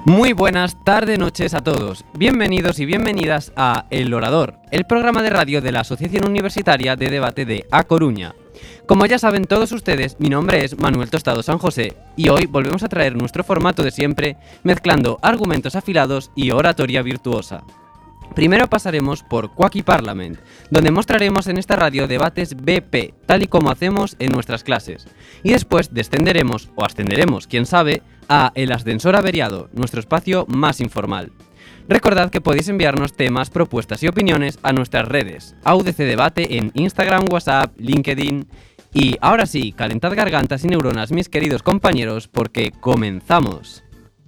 Muy buenas tardes, noches a todos. Bienvenidos y bienvenidas a El Orador, el programa de radio de la Asociación Universitaria de Debate de A Coruña. Como ya saben todos ustedes, mi nombre es Manuel Tostado San José y hoy volvemos a traer nuestro formato de siempre, mezclando argumentos afilados y oratoria virtuosa. Primero pasaremos por Quacky Parliament, donde mostraremos en esta radio debates BP, tal y como hacemos en nuestras clases. Y después descenderemos, o ascenderemos, quién sabe, a El Ascensor Averiado, nuestro espacio más informal. Recordad que podéis enviarnos temas, propuestas y opiniones a nuestras redes, AUDC Debate en Instagram, WhatsApp, LinkedIn. Y ahora sí, calentad gargantas y neuronas, mis queridos compañeros, porque comenzamos.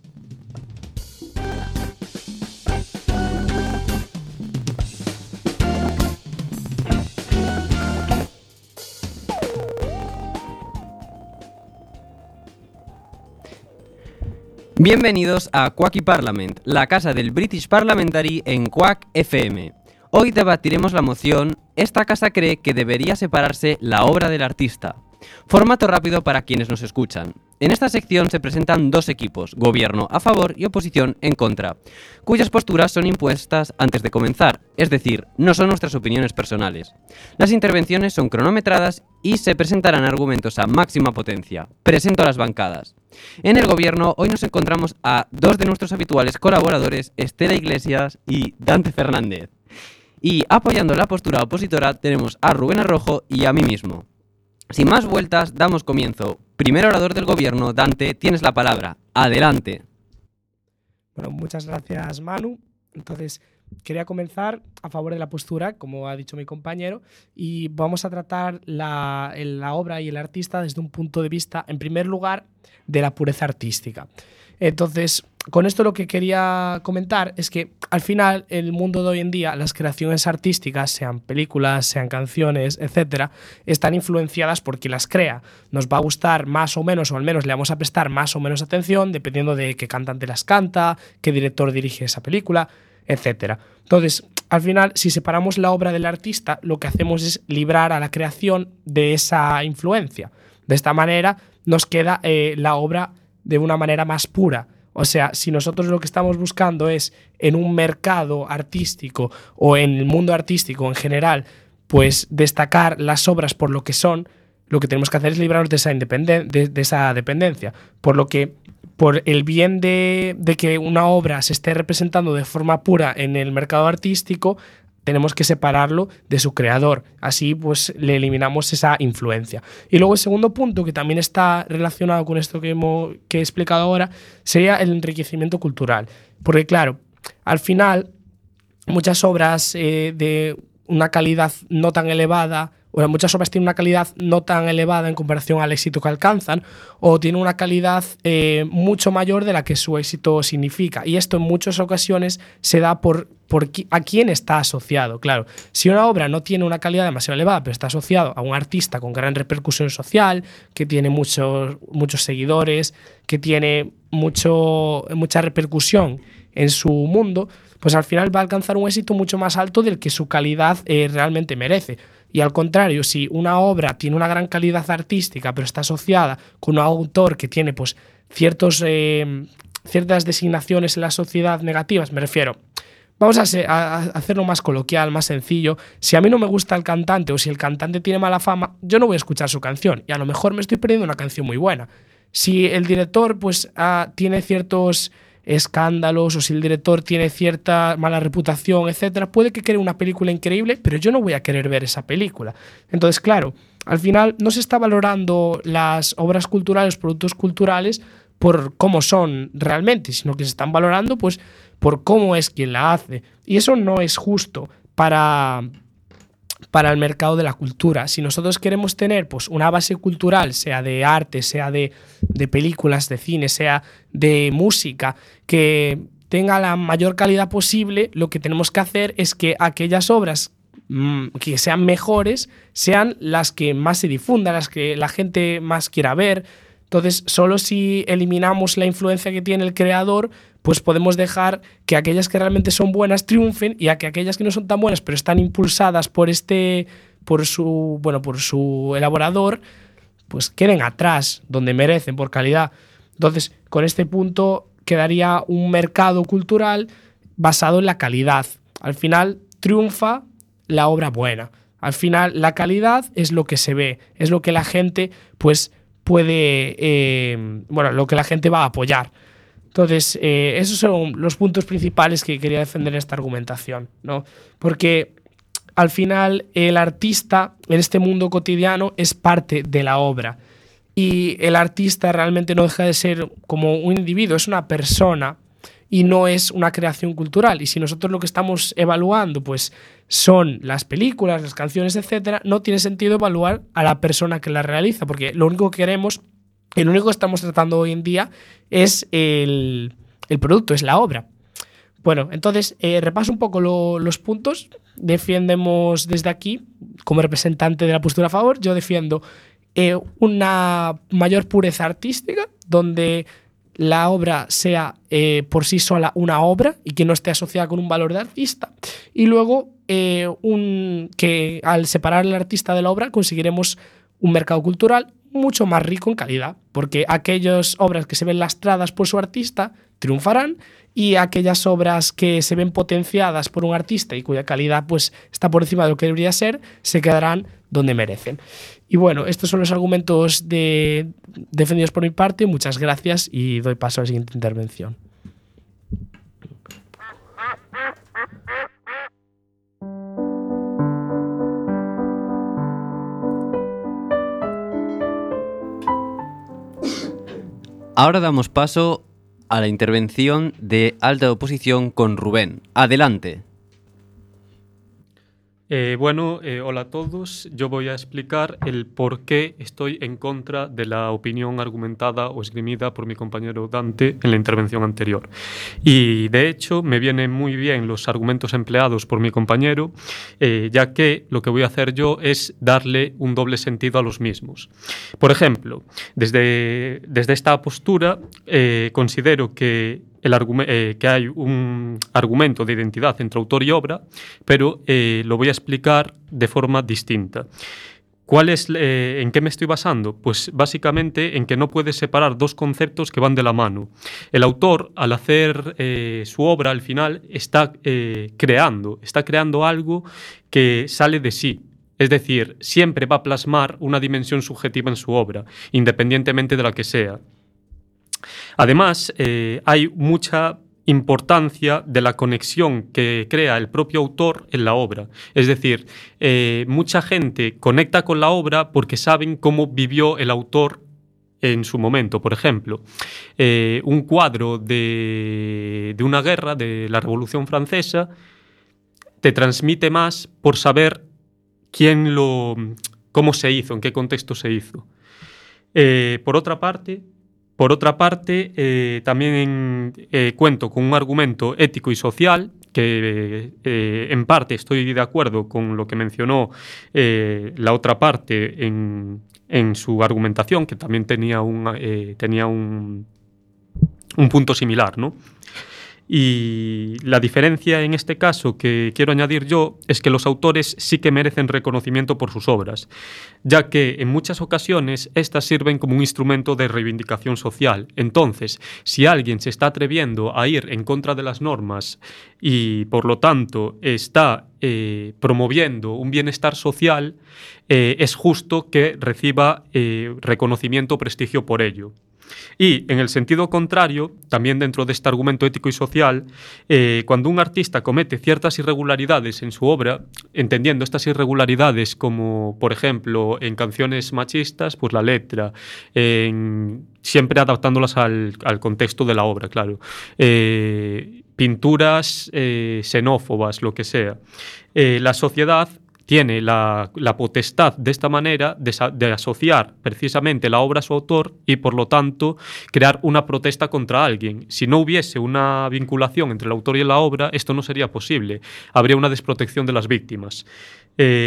Bienvenidos a Quacky Parliament, la casa del British Parliamentary en Quack FM. Hoy debatiremos la moción «Esta casa cree que debería separarse la obra del artista». Formato rápido para quienes nos escuchan. En esta sección se presentan dos equipos, gobierno a favor y oposición en contra, cuyas posturas son impuestas antes de comenzar, es decir, no son nuestras opiniones personales. Las intervenciones son cronometradas y se presentarán argumentos a máxima potencia. Presento a las bancadas. En el gobierno hoy nos encontramos a dos de nuestros habituales colaboradores, Estela Iglesias y Dante Fernández. Y apoyando la postura opositora tenemos a Rubén Arrojo y a mí mismo. Sin más vueltas, damos comienzo. Primer orador del gobierno, Dante, tienes la palabra. Adelante. Bueno, muchas gracias, Manu. Entonces, quería comenzar a favor de la postura, como ha dicho mi compañero, y vamos a tratar la obra y el artista desde un punto de vista, en primer lugar, de la pureza artística. Entonces, con esto lo que quería comentar es que al final el mundo de hoy en día, las creaciones artísticas, sean películas, sean canciones, etcétera, están influenciadas por quien las crea. Nos va a gustar más o menos, o al menos le vamos a prestar más o menos atención, dependiendo de qué cantante las canta, qué director dirige esa película, etcétera. Entonces, al final, si separamos la obra del artista, lo que hacemos es librar a la creación de esa influencia. De esta manera nos queda la obra de una manera más pura. O sea, si nosotros lo que estamos buscando es en un mercado artístico o en el mundo artístico en general, pues destacar las obras por lo que son, lo que tenemos que hacer es librarnos de esa dependencia. Por lo que, por el bien de que una obra se esté representando de forma pura en el mercado artístico, tenemos que separarlo de su creador. Así pues le eliminamos esa influencia. Y luego el segundo punto, que también está relacionado con esto que he explicado ahora, sería el enriquecimiento cultural. Porque claro, al final muchas obras de una calidad no tan elevada, o muchas obras tienen una calidad no tan elevada en comparación al éxito que alcanzan, o tienen una calidad mucho mayor de la que su éxito significa. Y esto en muchas ocasiones se da por a quién está asociado. Claro, si una obra no tiene una calidad demasiado elevada, pero está asociado a un artista con gran repercusión social, que tiene muchos seguidores, que tiene mucha repercusión en su mundo, pues al final va a alcanzar un éxito mucho más alto del que su calidad realmente merece. Y al contrario, si una obra tiene una gran calidad artística, pero está asociada con un autor que tiene pues ciertas designaciones en la sociedad negativas, me refiero, vamos a hacerlo más coloquial, más sencillo. Si a mí no me gusta el cantante o si el cantante tiene mala fama, yo no voy a escuchar su canción y a lo mejor me estoy perdiendo una canción muy buena. Si el director pues tiene ciertos escándalos o si el director tiene cierta mala reputación, etcétera, puede que cree una película increíble, pero yo no voy a querer ver esa película. Entonces, claro, al final no se está valorando las obras culturales, productos culturales por cómo son realmente, sino que se están valorando pues por cómo es quien la hace. Y eso no es justo para el mercado de la cultura. Si nosotros queremos tener pues una base cultural, sea de arte, sea de películas, de cine, sea de música, que tenga la mayor calidad posible, lo que tenemos que hacer es que aquellas obras que sean mejores sean las que más se difundan, las que la gente más quiera ver. Entonces, solo si eliminamos la influencia que tiene el creador, pues podemos dejar que aquellas que realmente son buenas triunfen y a que aquellas que no son tan buenas, pero están impulsadas por su elaborador, pues queden atrás, donde merecen por calidad. Entonces, con este punto quedaría un mercado cultural basado en la calidad. Al final triunfa la obra buena. Al final la calidad es lo que se ve, es lo que la gente pues puede, lo que la gente va a apoyar. Entonces, esos son los puntos principales que quería defender en esta argumentación, ¿no? Porque al final el artista en este mundo cotidiano es parte de la obra y el artista realmente no deja de ser como un individuo, es una persona y no es una creación cultural. Y si nosotros lo que estamos evaluando pues son las películas, las canciones, etcétera, no tiene sentido evaluar a la persona que la realiza, porque lo único que queremos y lo único que estamos tratando hoy en día es el producto, es la obra. Bueno, entonces repaso un poco los puntos. Defendemos desde aquí, como representante de la postura a favor, yo defiendo una mayor pureza artística, donde la obra sea por sí sola una obra y que no esté asociada con un valor de artista. Y luego que al separar al artista de la obra conseguiremos un mercado cultural mucho más rico en calidad, porque aquellas obras que se ven lastradas por su artista triunfarán y aquellas obras que se ven potenciadas por un artista y cuya calidad pues está por encima de lo que debería ser, se quedarán donde merecen. Y bueno, estos son los argumentos defendidos por mi parte. Muchas gracias y doy paso a la siguiente intervención. Ahora damos paso a la intervención de alta oposición con Rubén. Adelante. Hola a todos. Yo voy a explicar el por qué estoy en contra de la opinión argumentada o esgrimida por mi compañero Dante en la intervención anterior. Y de hecho me vienen muy bien los argumentos empleados por mi compañero, ya que lo que voy a hacer yo es darle un doble sentido a los mismos. Por ejemplo, desde esta postura considero que que hay un argumento de identidad entre autor y obra, pero lo voy a explicar de forma distinta. ¿En qué me estoy basando? Pues básicamente en que no puedes separar dos conceptos que van de la mano. El autor, al hacer su obra, al final, está creando algo que sale de sí. Es decir, siempre va a plasmar una dimensión subjetiva en su obra, independientemente de la que sea. Además, hay mucha importancia de la conexión que crea el propio autor en la obra. Es decir, mucha gente conecta con la obra porque saben cómo vivió el autor en su momento. Por ejemplo, un cuadro de una guerra, de la Revolución Francesa, te transmite más por saber cómo se hizo, en qué contexto se hizo. Por otra parte, también cuento con un argumento ético y social que en parte estoy de acuerdo con lo que mencionó la otra parte en su argumentación, que también tenía un punto similar, ¿no? Y la diferencia en este caso que quiero añadir yo es que los autores sí que merecen reconocimiento por sus obras, ya que en muchas ocasiones estas sirven como un instrumento de reivindicación social. Entonces, si alguien se está atreviendo a ir en contra de las normas y por lo tanto está promoviendo un bienestar social, es justo que reciba reconocimiento o prestigio por ello. Y en el sentido contrario, también dentro de este argumento ético y social, cuando un artista comete ciertas irregularidades en su obra, entendiendo estas irregularidades como, por ejemplo, en canciones machistas, pues la letra, siempre adaptándolas al contexto de la obra, claro, pinturas xenófobas, lo que sea, la sociedad tiene la potestad de esta manera de asociar precisamente la obra a su autor y, por lo tanto, crear una protesta contra alguien. Si no hubiese una vinculación entre el autor y la obra, esto no sería posible. Habría una desprotección de las víctimas.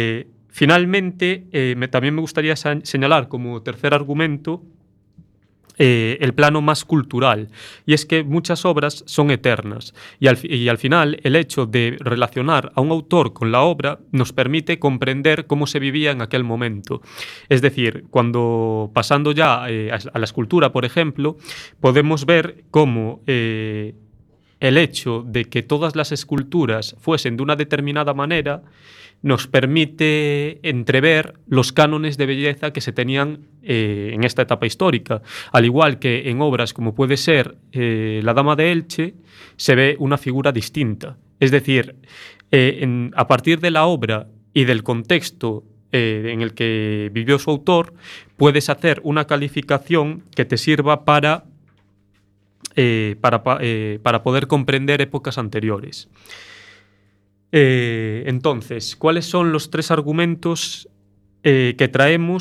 Finalmente, también me gustaría señalar como tercer argumento el plano más cultural, y es que muchas obras son eternas y al final el hecho de relacionar a un autor con la obra nos permite comprender cómo se vivía en aquel momento. Es decir, cuando pasando ya a la escultura, por ejemplo, podemos ver cómo el hecho de que todas las esculturas fuesen de una determinada manera nos permite entrever los cánones de belleza que se tenían en esta etapa histórica. Al igual que en obras como puede ser La Dama de Elche, se ve una figura distinta. Es decir, a partir de la obra y del contexto en el que vivió su autor, puedes hacer una calificación que te sirva para poder comprender épocas anteriores. Entonces, ¿cuáles son los 3 argumentos que traigo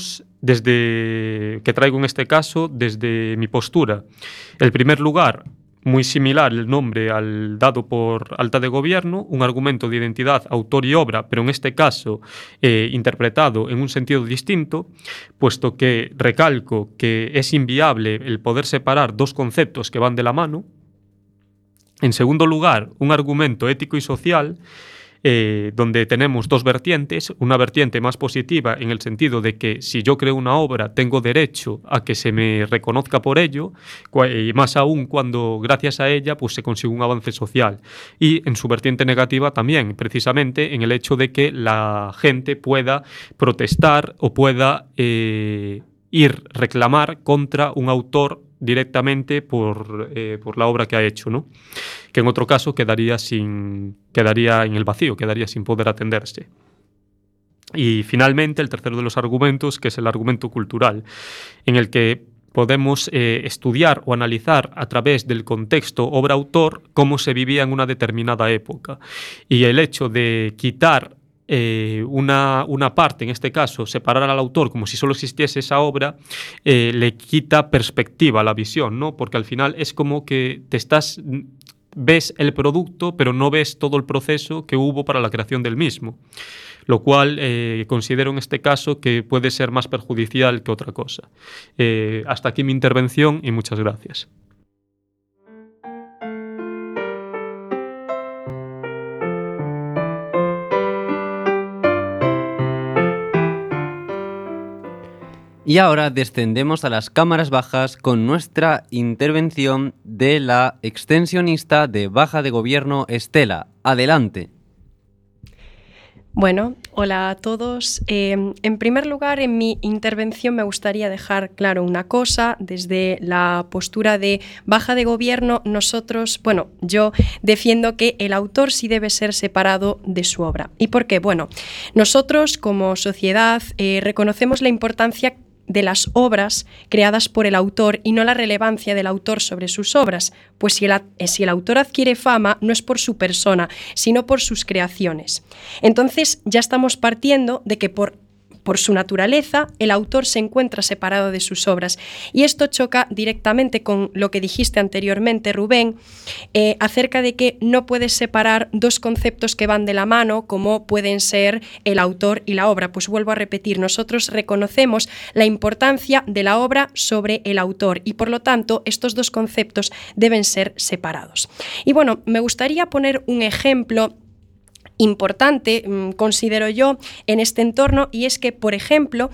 en este caso desde mi postura? En primer lugar, muy similar el nombre al dado por Alta de Gobierno, un argumento de identidad, autor y obra, pero en este caso interpretado en un sentido distinto, puesto que recalco que es inviable el poder separar 2 conceptos que van de la mano. En segundo lugar, un argumento ético y social, donde tenemos 2 vertientes, una vertiente más positiva en el sentido de que si yo creo una obra tengo derecho a que se me reconozca por ello, y más aún cuando gracias a ella pues se consigue un avance social, y en su vertiente negativa también, precisamente en el hecho de que la gente pueda protestar o pueda reclamar contra un autor directamente por la obra que ha hecho, ¿no? Que en otro caso quedaría en el vacío, quedaría sin poder atenderse. Y finalmente, el tercero de los argumentos, que es el argumento cultural, en el que podemos estudiar o analizar a través del contexto obra-autor cómo se vivía en una determinada época. Y el hecho de quitar una parte, en este caso, separar al autor como si solo existiese esa obra, le quita perspectiva a la visión, ¿no? Porque al final es como que ves el producto, pero no ves todo el proceso que hubo para la creación del mismo, lo cual considero en este caso que puede ser más perjudicial que otra cosa. Hasta aquí mi intervención y muchas gracias. Y ahora descendemos a las cámaras bajas con nuestra intervención de la extensionista de Baja de Gobierno, Estela. Adelante. Bueno, hola a todos. En primer lugar, en mi intervención me gustaría dejar claro una cosa. Desde la postura de Baja de Gobierno, yo defiendo que el autor sí debe ser separado de su obra. ¿Y por qué? Bueno, nosotros como sociedad reconocemos la importancia de las obras creadas por el autor y no la relevancia del autor sobre sus obras, pues si el autor adquiere fama no es por su persona, sino por sus creaciones. Entonces ya estamos partiendo de que por su naturaleza, el autor se encuentra separado de sus obras. Y esto choca directamente con lo que dijiste anteriormente, Rubén, acerca de que no puedes separar 2 conceptos que van de la mano, como pueden ser el autor y la obra. Pues vuelvo a repetir, nosotros reconocemos la importancia de la obra sobre el autor y, por lo tanto, estos 2 conceptos deben ser separados. Y bueno, me gustaría poner un ejemplo importante, considero yo, en este entorno, y es que, por ejemplo,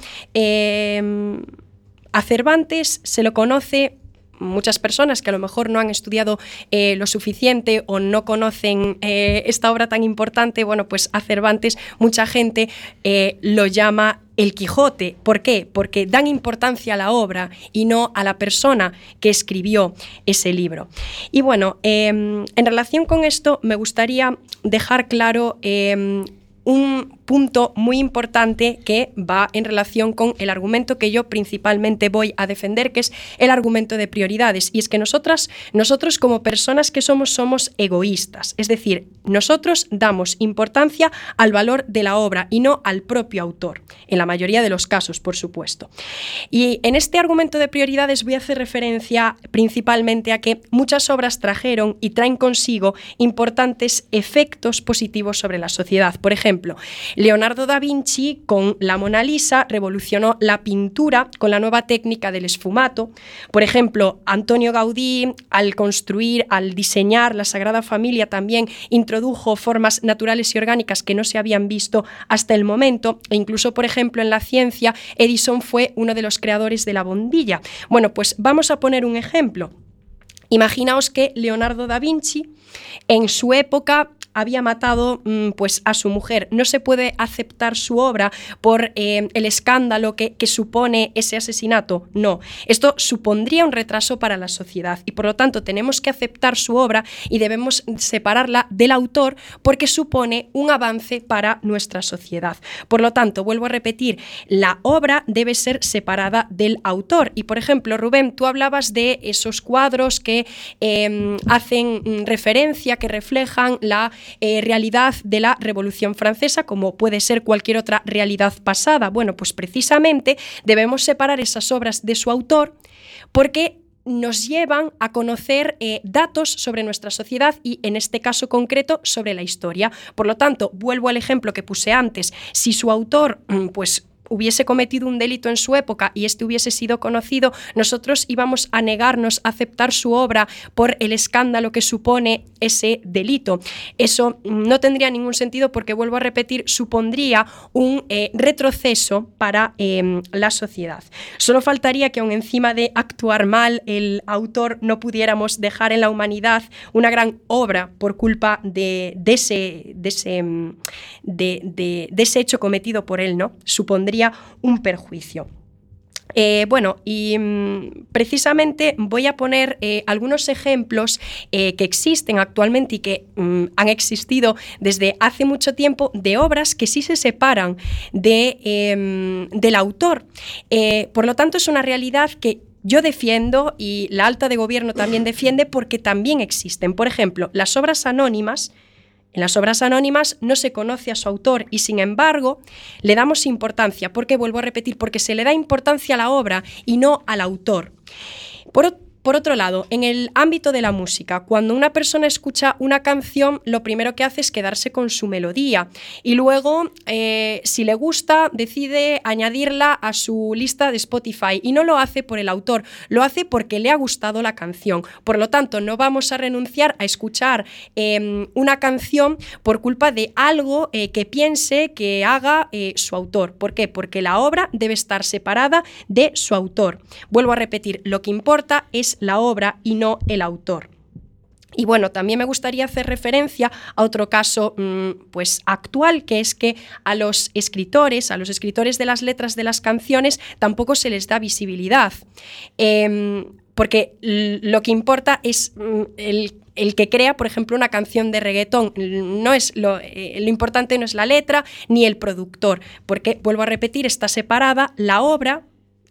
a Cervantes se lo conoce muchas personas que a lo mejor no han estudiado lo suficiente o no conocen esta obra tan importante. Bueno, pues a Cervantes mucha gente lo llama el Quijote. ¿Por qué? Porque dan importancia a la obra y no a la persona que escribió ese libro. Y bueno, en relación con esto me gustaría dejar claro un punto muy importante que va en relación con el argumento que yo principalmente voy a defender, que es el argumento de prioridades. Y es que nosotros como personas que somos egoístas. Es decir, nosotros damos importancia al valor de la obra y no al propio autor, en la mayoría de los casos, por supuesto. Y en este argumento de prioridades voy a hacer referencia principalmente a que muchas obras trajeron y traen consigo importantes efectos positivos sobre la sociedad. Por ejemplo, Leonardo da Vinci, con la Mona Lisa, revolucionó la pintura con la nueva técnica del esfumato. Por ejemplo, Antonio Gaudí, al diseñar la Sagrada Familia, también introdujo formas naturales y orgánicas que no se habían visto hasta el momento. E incluso, por ejemplo, en la ciencia, Edison fue uno de los creadores de la bombilla. Bueno, pues vamos a poner un ejemplo. Imaginaos que Leonardo da Vinci, en su época, había matado pues a su mujer. No se puede aceptar su obra por el escándalo que supone ese asesinato. No, esto supondría un retraso para la sociedad y por lo tanto tenemos que aceptar su obra y debemos separarla del autor porque supone un avance para nuestra sociedad. Por lo tanto, vuelvo a repetir, la obra debe ser separada del autor. Y por ejemplo, Rubén, tú hablabas de esos cuadros que hacen referencia, que reflejan la realidad de la Revolución Francesa, como puede ser cualquier otra realidad pasada. Bueno, pues precisamente debemos separar esas obras de su autor porque nos llevan a conocer datos sobre nuestra sociedad y, en este caso concreto, sobre la historia. Por lo tanto, vuelvo al ejemplo que puse antes. Si su autor, pues, hubiese cometido un delito en su época y este hubiese sido conocido, nosotros íbamos a negarnos a aceptar su obra por el escándalo que supone ese delito. Eso no tendría ningún sentido porque, vuelvo a repetir, supondría un retroceso para la sociedad. Solo faltaría que, aun encima de actuar mal el autor, no pudiéramos dejar en la humanidad una gran obra por culpa de ese hecho cometido por él, ¿no? Supondría un perjuicio. Precisamente voy a poner algunos ejemplos que existen actualmente y que han existido desde hace mucho tiempo de obras que sí se separan del autor. Por lo tanto, es una realidad que yo defiendo y la alta de gobierno también defiende porque también existen. Por ejemplo, las obras anónimas. En las obras anónimas no se conoce a su autor y, sin embargo, le damos importancia. ¿Por qué? Vuelvo a repetir, porque se le da importancia a la obra y no al autor. Por otro lado, en el ámbito de la música, cuando una persona escucha una canción, lo primero que hace es quedarse con su melodía y luego, si le gusta, decide añadirla a su lista de Spotify y no lo hace por el autor, lo hace porque le ha gustado la canción. Por lo tanto, no vamos a renunciar a escuchar una canción por culpa de algo que piense que haga su autor. ¿Por qué? Porque la obra debe estar separada de su autor. Vuelvo a repetir, lo que importa es la obra y no el autor. Y bueno, también me gustaría hacer referencia a otro caso pues actual, que es que a los escritores de las letras de las canciones tampoco se les da visibilidad. Porque lo que importa es el que crea, por ejemplo, una canción de reggaetón. No es lo importante no es la letra ni el productor, porque, vuelvo a repetir, está separada la obra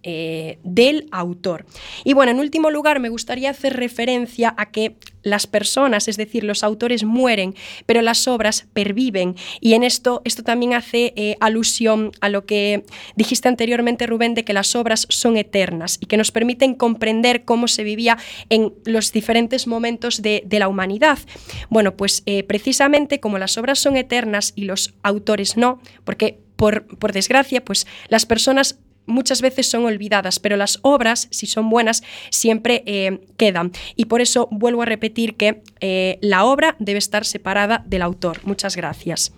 del autor. Y bueno, en último lugar, me gustaría hacer referencia a que las personas, es decir, los autores mueren, pero las obras perviven. Y en esto también hace alusión a lo que dijiste anteriormente, Rubén, de que las obras son eternas y que nos permiten comprender cómo se vivía en los diferentes momentos de la humanidad. Bueno, pues precisamente como las obras son eternas y los autores no, porque por desgracia, pues las personas muchas veces son olvidadas, pero las obras, si son buenas, siempre quedan. Y por eso vuelvo a repetir que la obra debe estar separada del autor. Muchas gracias.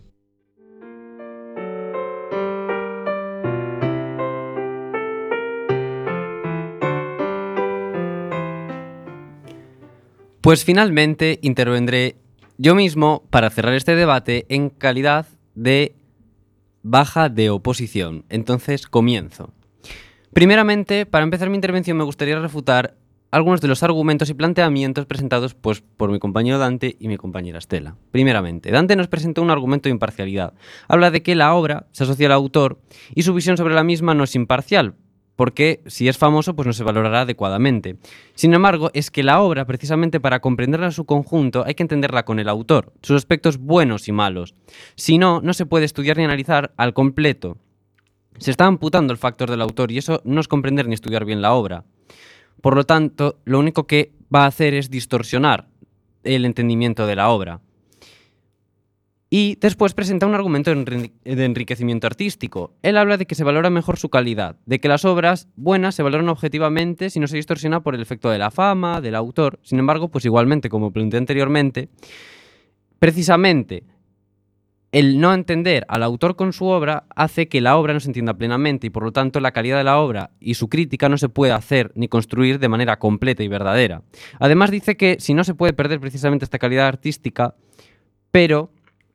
Pues finalmente intervendré yo mismo para cerrar este debate en calidad de baja de oposición. Entonces, comienzo. Primeramente, para empezar mi intervención me gustaría refutar algunos de los argumentos y planteamientos presentados pues, por mi compañero Dante y mi compañera Estela. Primeramente, Dante nos presentó un argumento de imparcialidad. Habla de que la obra se asocia al autor y su visión sobre la misma no es imparcial, porque si es famoso pues no se valorará adecuadamente. Sin embargo, es que la obra, precisamente para comprenderla en su conjunto, hay que entenderla con el autor, sus aspectos buenos y malos. Si no, no se puede estudiar ni analizar al completo. Se está amputando el factor del autor y eso no es comprender ni estudiar bien la obra. Por lo tanto, lo único que va a hacer es distorsionar el entendimiento de la obra. Y después presenta un argumento de enriquecimiento artístico. Él habla de que se valora mejor su calidad, de que las obras buenas se valoran objetivamente si no se distorsiona por el efecto de la fama, del autor. Sin embargo, pues igualmente, como planteé anteriormente, precisamente el no entender al autor con su obra hace que la obra no se entienda plenamente y por lo tanto la calidad de la obra y su crítica no se puede hacer ni construir de manera completa y verdadera. Además dice que si no se puede perder precisamente esta calidad artística, pero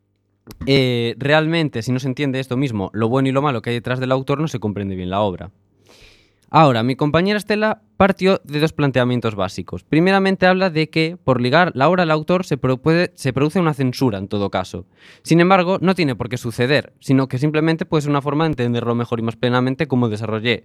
realmente si no se entiende esto mismo, lo bueno y lo malo que hay detrás del autor, no se comprende bien la obra. Ahora, mi compañera Estela partió de dos planteamientos básicos. Primeramente habla de que, por ligar la obra al autor, se produce una censura en todo caso. Sin embargo, no tiene por qué suceder, sino que simplemente puede ser una forma de entenderlo mejor y más plenamente, como desarrollé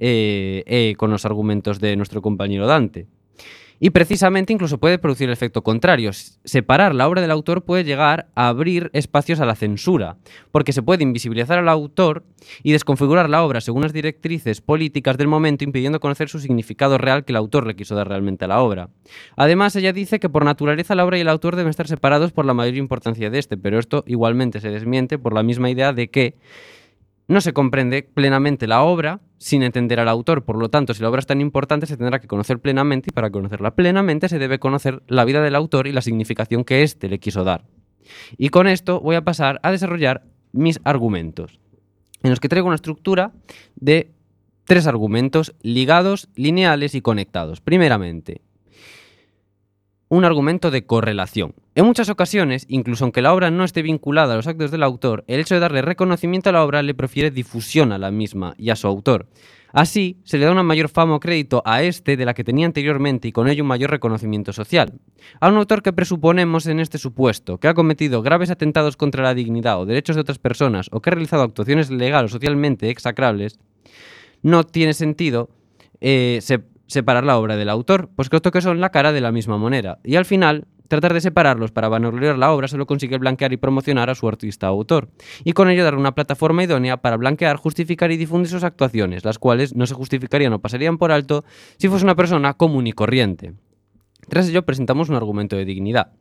con los argumentos de nuestro compañero Dante. Y precisamente incluso puede producir el efecto contrario. Separar la obra del autor puede llegar a abrir espacios a la censura, porque se puede invisibilizar al autor y desconfigurar la obra según las directrices políticas del momento, impidiendo conocer su significado real que el autor le quiso dar realmente a la obra. Además, ella dice que por naturaleza la obra y el autor deben estar separados por la mayor importancia de este, pero esto igualmente se desmiente por la misma idea de que no se comprende plenamente la obra sin entender al autor. Por lo tanto, si la obra es tan importante, se tendrá que conocer plenamente y para conocerla plenamente se debe conocer la vida del autor y la significación que éste le quiso dar. Y con esto voy a pasar a desarrollar mis argumentos, en los que traigo una estructura de 3 argumentos ligados, lineales y conectados. Primeramente, un argumento de correlación. En muchas ocasiones, incluso aunque la obra no esté vinculada a los actos del autor, el hecho de darle reconocimiento a la obra le profiere difusión a la misma y a su autor. Así, se le da una mayor fama o crédito a este de la que tenía anteriormente y con ello un mayor reconocimiento social. A un autor que presuponemos en este supuesto, que ha cometido graves atentados contra la dignidad o derechos de otras personas o que ha realizado actuaciones legales o socialmente execrables, no tiene sentido separar la obra del autor, pues creo que son la cara de la misma moneda. Y al final, tratar de separarlos para vanagloriar la obra solo consigue blanquear y promocionar a su artista o autor, y con ello dar una plataforma idónea para blanquear, justificar y difundir sus actuaciones, las cuales no se justificarían o pasarían por alto si fuese una persona común y corriente. Tras ello presentamos un argumento de dignidad.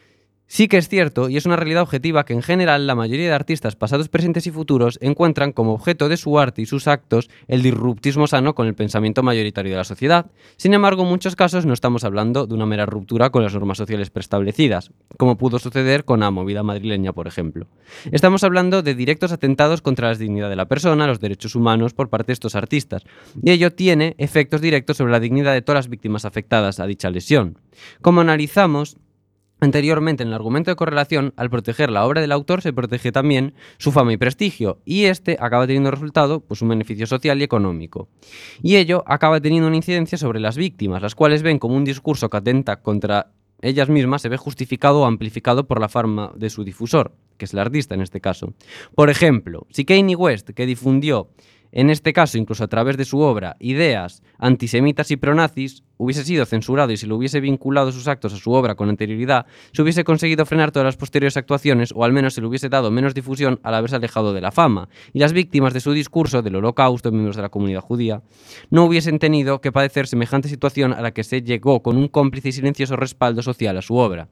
Sí que es cierto, y es una realidad objetiva, que en general la mayoría de artistas pasados, presentes y futuros encuentran como objeto de su arte y sus actos el disruptismo sano con el pensamiento mayoritario de la sociedad. Sin embargo, en muchos casos no estamos hablando de una mera ruptura con las normas sociales preestablecidas, como pudo suceder con la movida madrileña, por ejemplo. Estamos hablando de directos atentados contra la dignidad de la persona, los derechos humanos por parte de estos artistas, y ello tiene efectos directos sobre la dignidad de todas las víctimas afectadas a dicha lesión. Como analizamos anteriormente en el argumento de correlación, al proteger la obra del autor se protege también su fama y prestigio, y este acaba teniendo resultado pues un beneficio social y económico. Y ello acaba teniendo una incidencia sobre las víctimas, las cuales ven como un discurso que atenta contra ellas mismas se ve justificado o amplificado por la fama de su difusor, que es el artista en este caso. Por ejemplo, si Kanye West, que difundió en este caso, incluso a través de su obra, ideas antisemitas y pronazis, hubiese sido censurado y si lo hubiese vinculado sus actos a su obra con anterioridad, se hubiese conseguido frenar todas las posteriores actuaciones o al menos se le hubiese dado menos difusión al haberse alejado de la fama. Y las víctimas de su discurso, del Holocausto, miembros de la comunidad judía, no hubiesen tenido que padecer semejante situación a la que se llegó con un cómplice y silencioso respaldo social a su obra.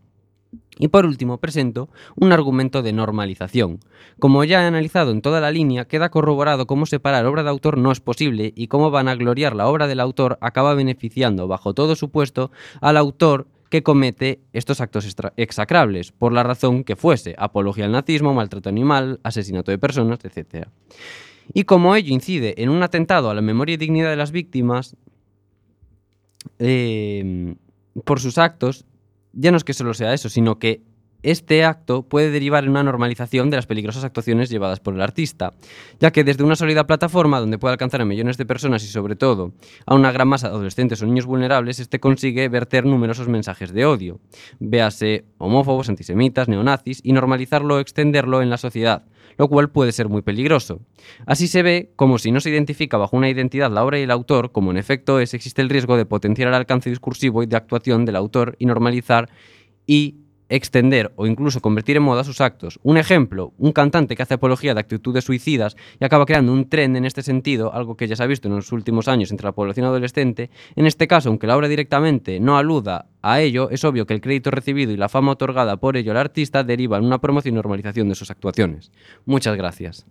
Y por último presento un argumento de normalización. Como ya he analizado en toda la línea, queda corroborado cómo separar obra de autor no es posible y cómo vanagloriar la obra del autor acaba beneficiando, bajo todo supuesto, al autor que comete estos actos execrables, por la razón que fuese, apología al nazismo, maltrato animal, asesinato de personas, etc. Y como ello incide en un atentado a la memoria y dignidad de las víctimas, por sus actos, ya no es que solo sea eso, sino que este acto puede derivar en una normalización de las peligrosas actuaciones llevadas por el artista, ya que desde una sólida plataforma donde puede alcanzar a millones de personas y sobre todo a una gran masa de adolescentes o niños vulnerables, este consigue verter numerosos mensajes de odio, véase homófobos, antisemitas, neonazis, y normalizarlo o extenderlo en la sociedad, lo cual puede ser muy peligroso. Así se ve como si no se identifica bajo una identidad la obra y el autor, como en efecto es, existe el riesgo de potenciar el alcance discursivo y de actuación del autor y normalizar y extender o incluso convertir en moda sus actos. Un ejemplo, un cantante que hace apología de actitudes suicidas y acaba creando un trend en este sentido, algo que ya se ha visto en los últimos años entre la población adolescente. En este caso, aunque la obra directamente no aluda a ello, es obvio que el crédito recibido y la fama otorgada por ello al artista deriva en una promoción y normalización de sus actuaciones. Muchas gracias.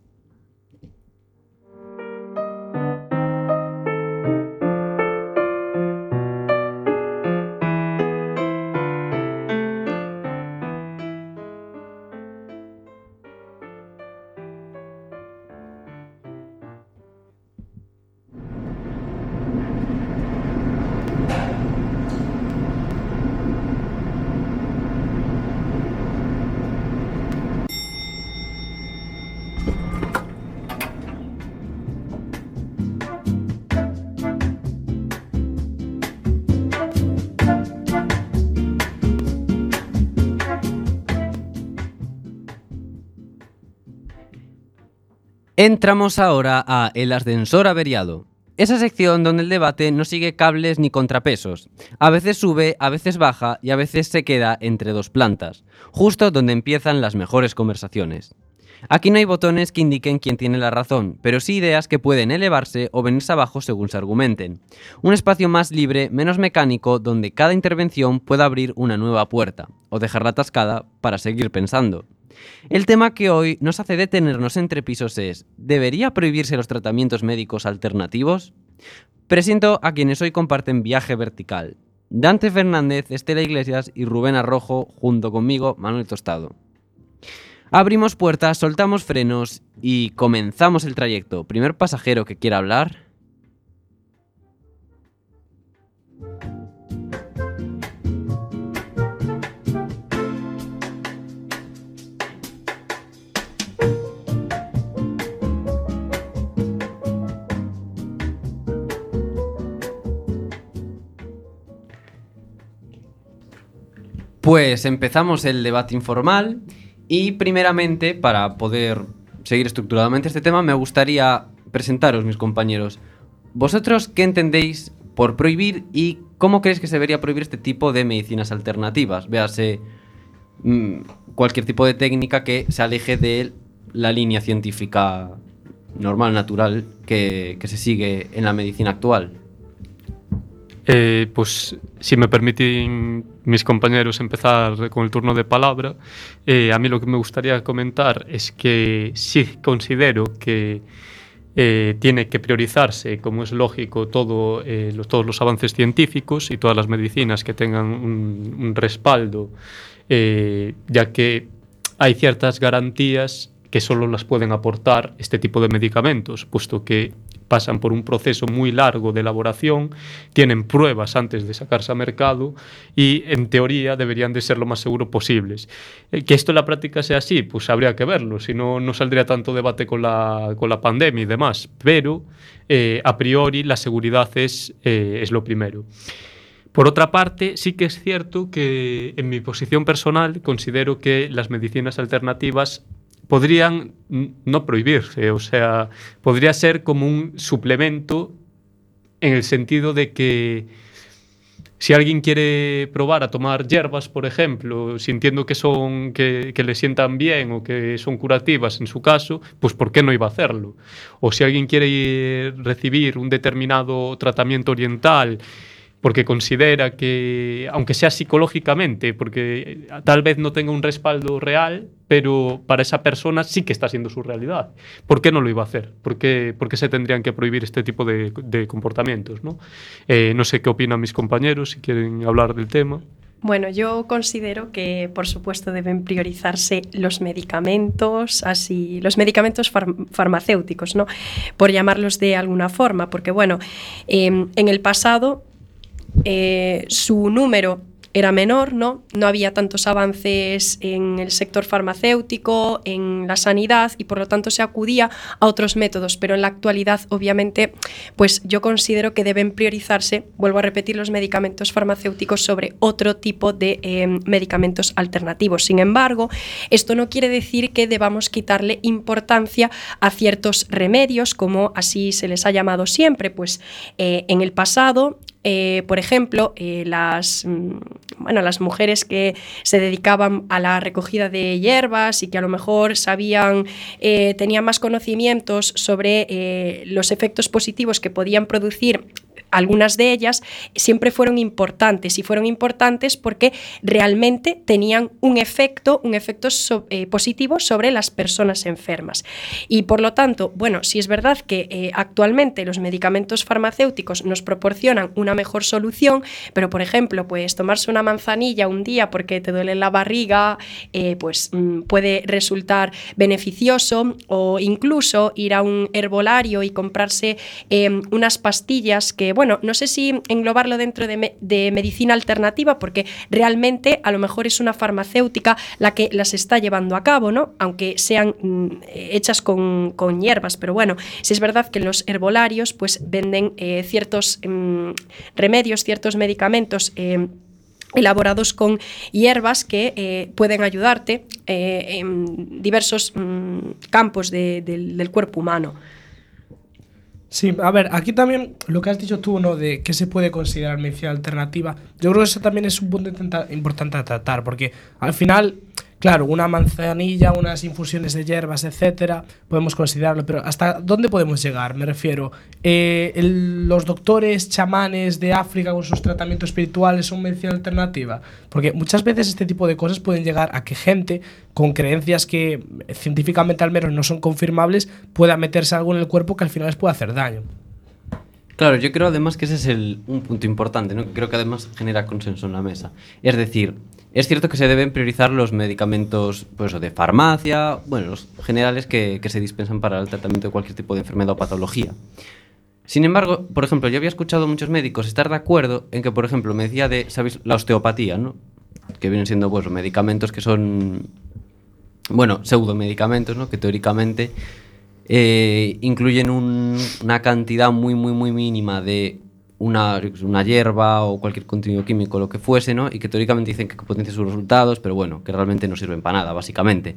Entramos ahora a El ascensor averiado. Esa sección donde el debate no sigue cables ni contrapesos. A veces sube, a veces baja y a veces se queda entre dos plantas, justo donde empiezan las mejores conversaciones. Aquí no hay botones que indiquen quién tiene la razón, pero sí ideas que pueden elevarse o venirse abajo según se argumenten. Un espacio más libre, menos mecánico, donde cada intervención pueda abrir una nueva puerta, o dejarla atascada para seguir pensando. El tema que hoy nos hace detenernos entre pisos es: ¿debería prohibirse los tratamientos médicos alternativos? Presento a quienes hoy comparten viaje vertical: Dante Fernández, Estela Iglesias y Rubén Arrojo, junto conmigo, Manuel Tostado. Abrimos puertas, soltamos frenos y comenzamos el trayecto. ¿Primer pasajero que quiera hablar? Pues empezamos el debate informal y primeramente, para poder seguir estructuradamente este tema, me gustaría presentaros, mis compañeros. ¿Vosotros qué entendéis por prohibir y cómo creéis que se debería prohibir este tipo de medicinas alternativas? Véase cualquier tipo de técnica que se aleje de la línea científica normal, natural, que se sigue en la medicina actual. Pues si me permiten mis compañeros empezar con el turno de palabra, a mí lo que me gustaría comentar es que sí considero que tiene que priorizarse, como es lógico, todos los avances científicos y todas las medicinas que tengan un respaldo, ya que hay ciertas garantías que solo las pueden aportar este tipo de medicamentos, puesto que pasan por un proceso muy largo de elaboración, tienen pruebas antes de sacarse a mercado y, en teoría, deberían de ser lo más seguros posibles. Que esto en la práctica sea así, pues habría que verlo, si no, no saldría tanto debate con la pandemia y demás, pero a priori la seguridad es lo primero. Por otra parte, sí que es cierto que en mi posición personal considero que las medicinas alternativas podrían no prohibirse, o sea, podría ser como un suplemento en el sentido de que si alguien quiere probar a tomar hierbas, por ejemplo, sintiendo que le sientan bien o que son curativas en su caso, pues ¿por qué no iba a hacerlo? O si alguien quiere recibir un determinado tratamiento oriental porque considera que, aunque sea psicológicamente, porque tal vez no tenga un respaldo real, pero para esa persona sí que está siendo su realidad. ¿Por qué no lo iba a hacer? ¿Por qué se tendrían que prohibir este tipo de comportamientos, ¿no? No sé qué opinan mis compañeros, si quieren hablar del tema. Bueno, yo considero que, por supuesto, deben priorizarse los medicamentos, los medicamentos farmacéuticos, ¿no? Por llamarlos de alguna forma, porque, bueno, en el pasado su número era menor, ¿no? No había tantos avances en el sector farmacéutico, en la sanidad, y por lo tanto se acudía a otros métodos, pero en la actualidad, obviamente, pues yo considero que deben priorizarse, vuelvo a repetir, los medicamentos farmacéuticos sobre otro tipo de medicamentos alternativos. Sin embargo, esto no quiere decir que debamos quitarle importancia a ciertos remedios, como así se les ha llamado siempre, pues en el pasado por ejemplo, las mujeres que se dedicaban a la recogida de hierbas y que a lo mejor tenían más conocimientos sobre los efectos positivos que podían producir algunas de ellas, siempre fueron importantes, y fueron importantes porque realmente tenían un efecto positivo sobre las personas enfermas. Y por lo tanto, bueno, sí es verdad que actualmente los medicamentos farmacéuticos nos proporcionan una mejor solución, pero por ejemplo, pues tomarse una manzanilla un día porque te duele la barriga, puede resultar beneficioso, o incluso ir a un herbolario y comprarse unas pastillas que, bueno, no sé si englobarlo dentro de medicina alternativa, porque realmente a lo mejor es una farmacéutica la que las está llevando a cabo, ¿no? Aunque sean hechas con hierbas, pero bueno, sí es verdad que en los herbolarios pues venden ciertos remedios, ciertos medicamentos elaborados con hierbas que pueden ayudarte en diversos campos del cuerpo humano. Sí, a ver, aquí también lo que has dicho tú, ¿no? De qué se puede considerar medicina alternativa. Yo creo que eso también es un punto importante a tratar, porque al final, claro, una manzanilla, unas infusiones de hierbas, etcétera, podemos considerarlo, pero ¿hasta dónde podemos llegar? Me refiero, los doctores chamanes de África con sus tratamientos espirituales son medicina alternativa, porque muchas veces este tipo de cosas pueden llegar a que gente con creencias que científicamente al menos no son confirmables pueda meterse algo en el cuerpo que al final les puede hacer daño. Claro, yo creo además que ese es un punto importante, ¿no? Que creo que además genera consenso en la mesa. Es decir, es cierto que se deben priorizar los medicamentos pues, de farmacia, bueno, los generales que se dispensan para el tratamiento de cualquier tipo de enfermedad o patología. Sin embargo, por ejemplo, yo había escuchado a muchos médicos estar de acuerdo en que, por ejemplo, me decía ¿sabéis? La osteopatía, ¿no? Que vienen siendo pues, medicamentos que son, bueno, pseudomedicamentos, ¿no? Que teóricamente incluyen una cantidad muy, muy, muy mínima de una hierba o cualquier contenido químico, lo que fuese, ¿no? Y que teóricamente dicen que potencia sus resultados, pero bueno, que realmente no sirven para nada, básicamente.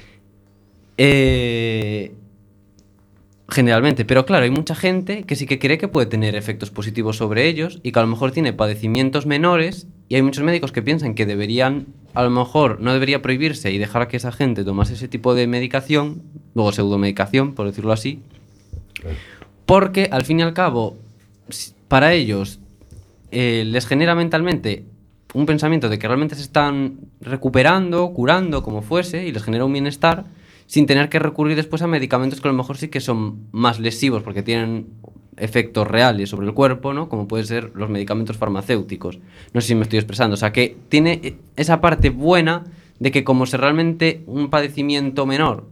Generalmente, pero claro, hay mucha gente que sí que cree que puede tener efectos positivos sobre ellos y que a lo mejor tiene padecimientos menores, y hay muchos médicos que piensan que a lo mejor no debería prohibirse y dejar a que esa gente tomase ese tipo de medicación, luego pseudomedicación, por decirlo así, porque al fin y al cabo para ellos les genera mentalmente un pensamiento de que realmente se están recuperando, curando, como fuese, y les genera un bienestar sin tener que recurrir después a medicamentos que a lo mejor sí que son más lesivos porque tienen efectos reales sobre el cuerpo, ¿no? Como pueden ser los medicamentos farmacéuticos. No sé si me estoy expresando. O sea, que tiene esa parte buena de que como es realmente un padecimiento menor,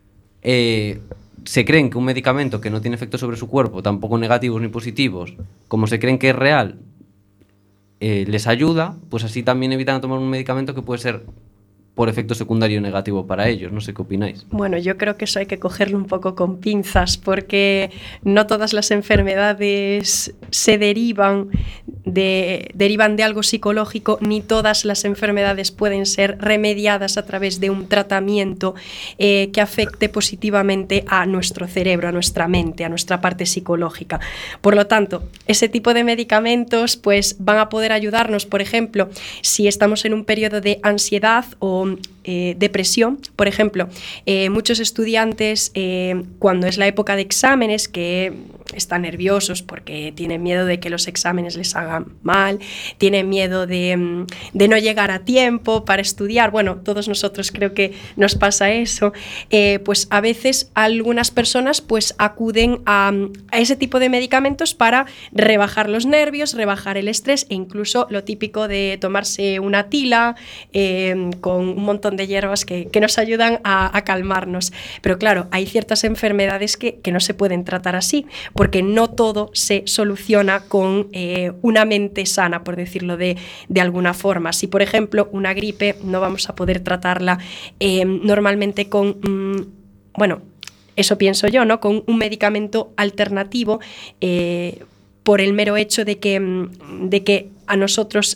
se creen que un medicamento que no tiene efectos sobre su cuerpo, tampoco negativos ni positivos, como se creen que es real, les ayuda, pues así también evitan tomar un medicamento que puede ser por efecto secundario negativo para ellos. No sé qué opináis. Bueno, yo creo que eso hay que cogerlo un poco con pinzas, porque no todas las enfermedades se derivan de algo psicológico, ni todas las enfermedades pueden ser remediadas a través de un tratamiento que afecte positivamente a nuestro cerebro, a nuestra mente, a nuestra parte psicológica. Por lo tanto, ese tipo de medicamentos pues, van a poder ayudarnos, por ejemplo, si estamos en un periodo de ansiedad o depresión. Por ejemplo, muchos estudiantes cuando es la época de exámenes, que están nerviosos porque tienen miedo de que los exámenes les hagan mal, tienen miedo de no llegar a tiempo para estudiar. Bueno, todos nosotros creo que nos pasa eso. Pues a veces algunas personas pues acuden a ese tipo de medicamentos para rebajar los nervios, rebajar el estrés, e incluso lo típico de tomarse una tila con un montón de hierbas que nos ayudan a calmarnos. Pero claro, hay ciertas enfermedades que no se pueden tratar así, porque no todo se soluciona con una mente sana, por decirlo de alguna forma. Si, por ejemplo, una gripe no vamos a poder tratarla normalmente con, bueno, eso pienso yo, ¿no? Con un medicamento alternativo, por el mero hecho de que a nosotros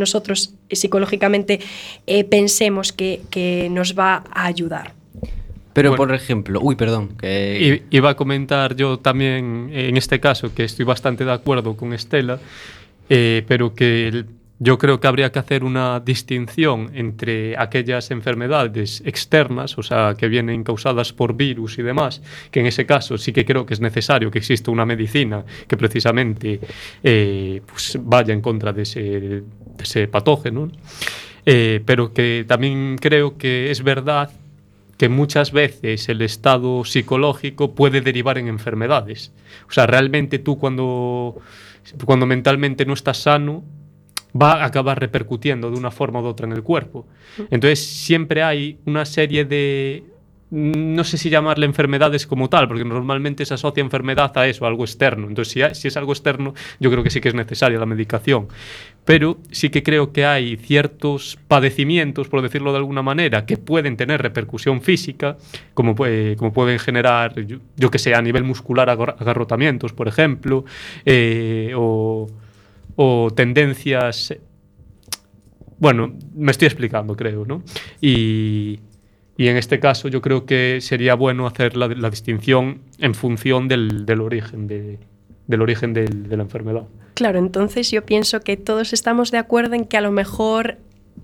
psicológicamente pensemos que nos va a ayudar. Pero, Bueno, por ejemplo, uy, perdón, que... Iba a comentar yo también, en este caso, que estoy bastante de acuerdo con Estela, pero que yo creo que habría que hacer una distinción entre aquellas enfermedades externas, o sea, que vienen causadas por virus y demás, que en ese caso sí que creo que es necesario que exista una medicina que precisamente pues vaya en contra de ese patógeno, pero que también creo que es verdad que muchas veces el estado psicológico puede derivar en enfermedades. O sea, realmente tú cuando mentalmente no estás sano, va a acabar repercutiendo de una forma u otra en el cuerpo. Entonces siempre hay una serie de... No sé si llamarle enfermedades como tal, porque normalmente se asocia enfermedad a eso, a algo externo. Entonces, si es algo externo, yo creo que sí que es necesaria la medicación. Pero sí que creo que hay ciertos padecimientos, por decirlo de alguna manera, que pueden tener repercusión física, como pueden generar, yo que sé, a nivel muscular agarrotamientos, por ejemplo, o tendencias... Bueno, me estoy explicando, creo, ¿no? Y en este caso yo creo que sería bueno hacer la distinción en función del origen de la enfermedad. Claro, entonces yo pienso que todos estamos de acuerdo en que a lo mejor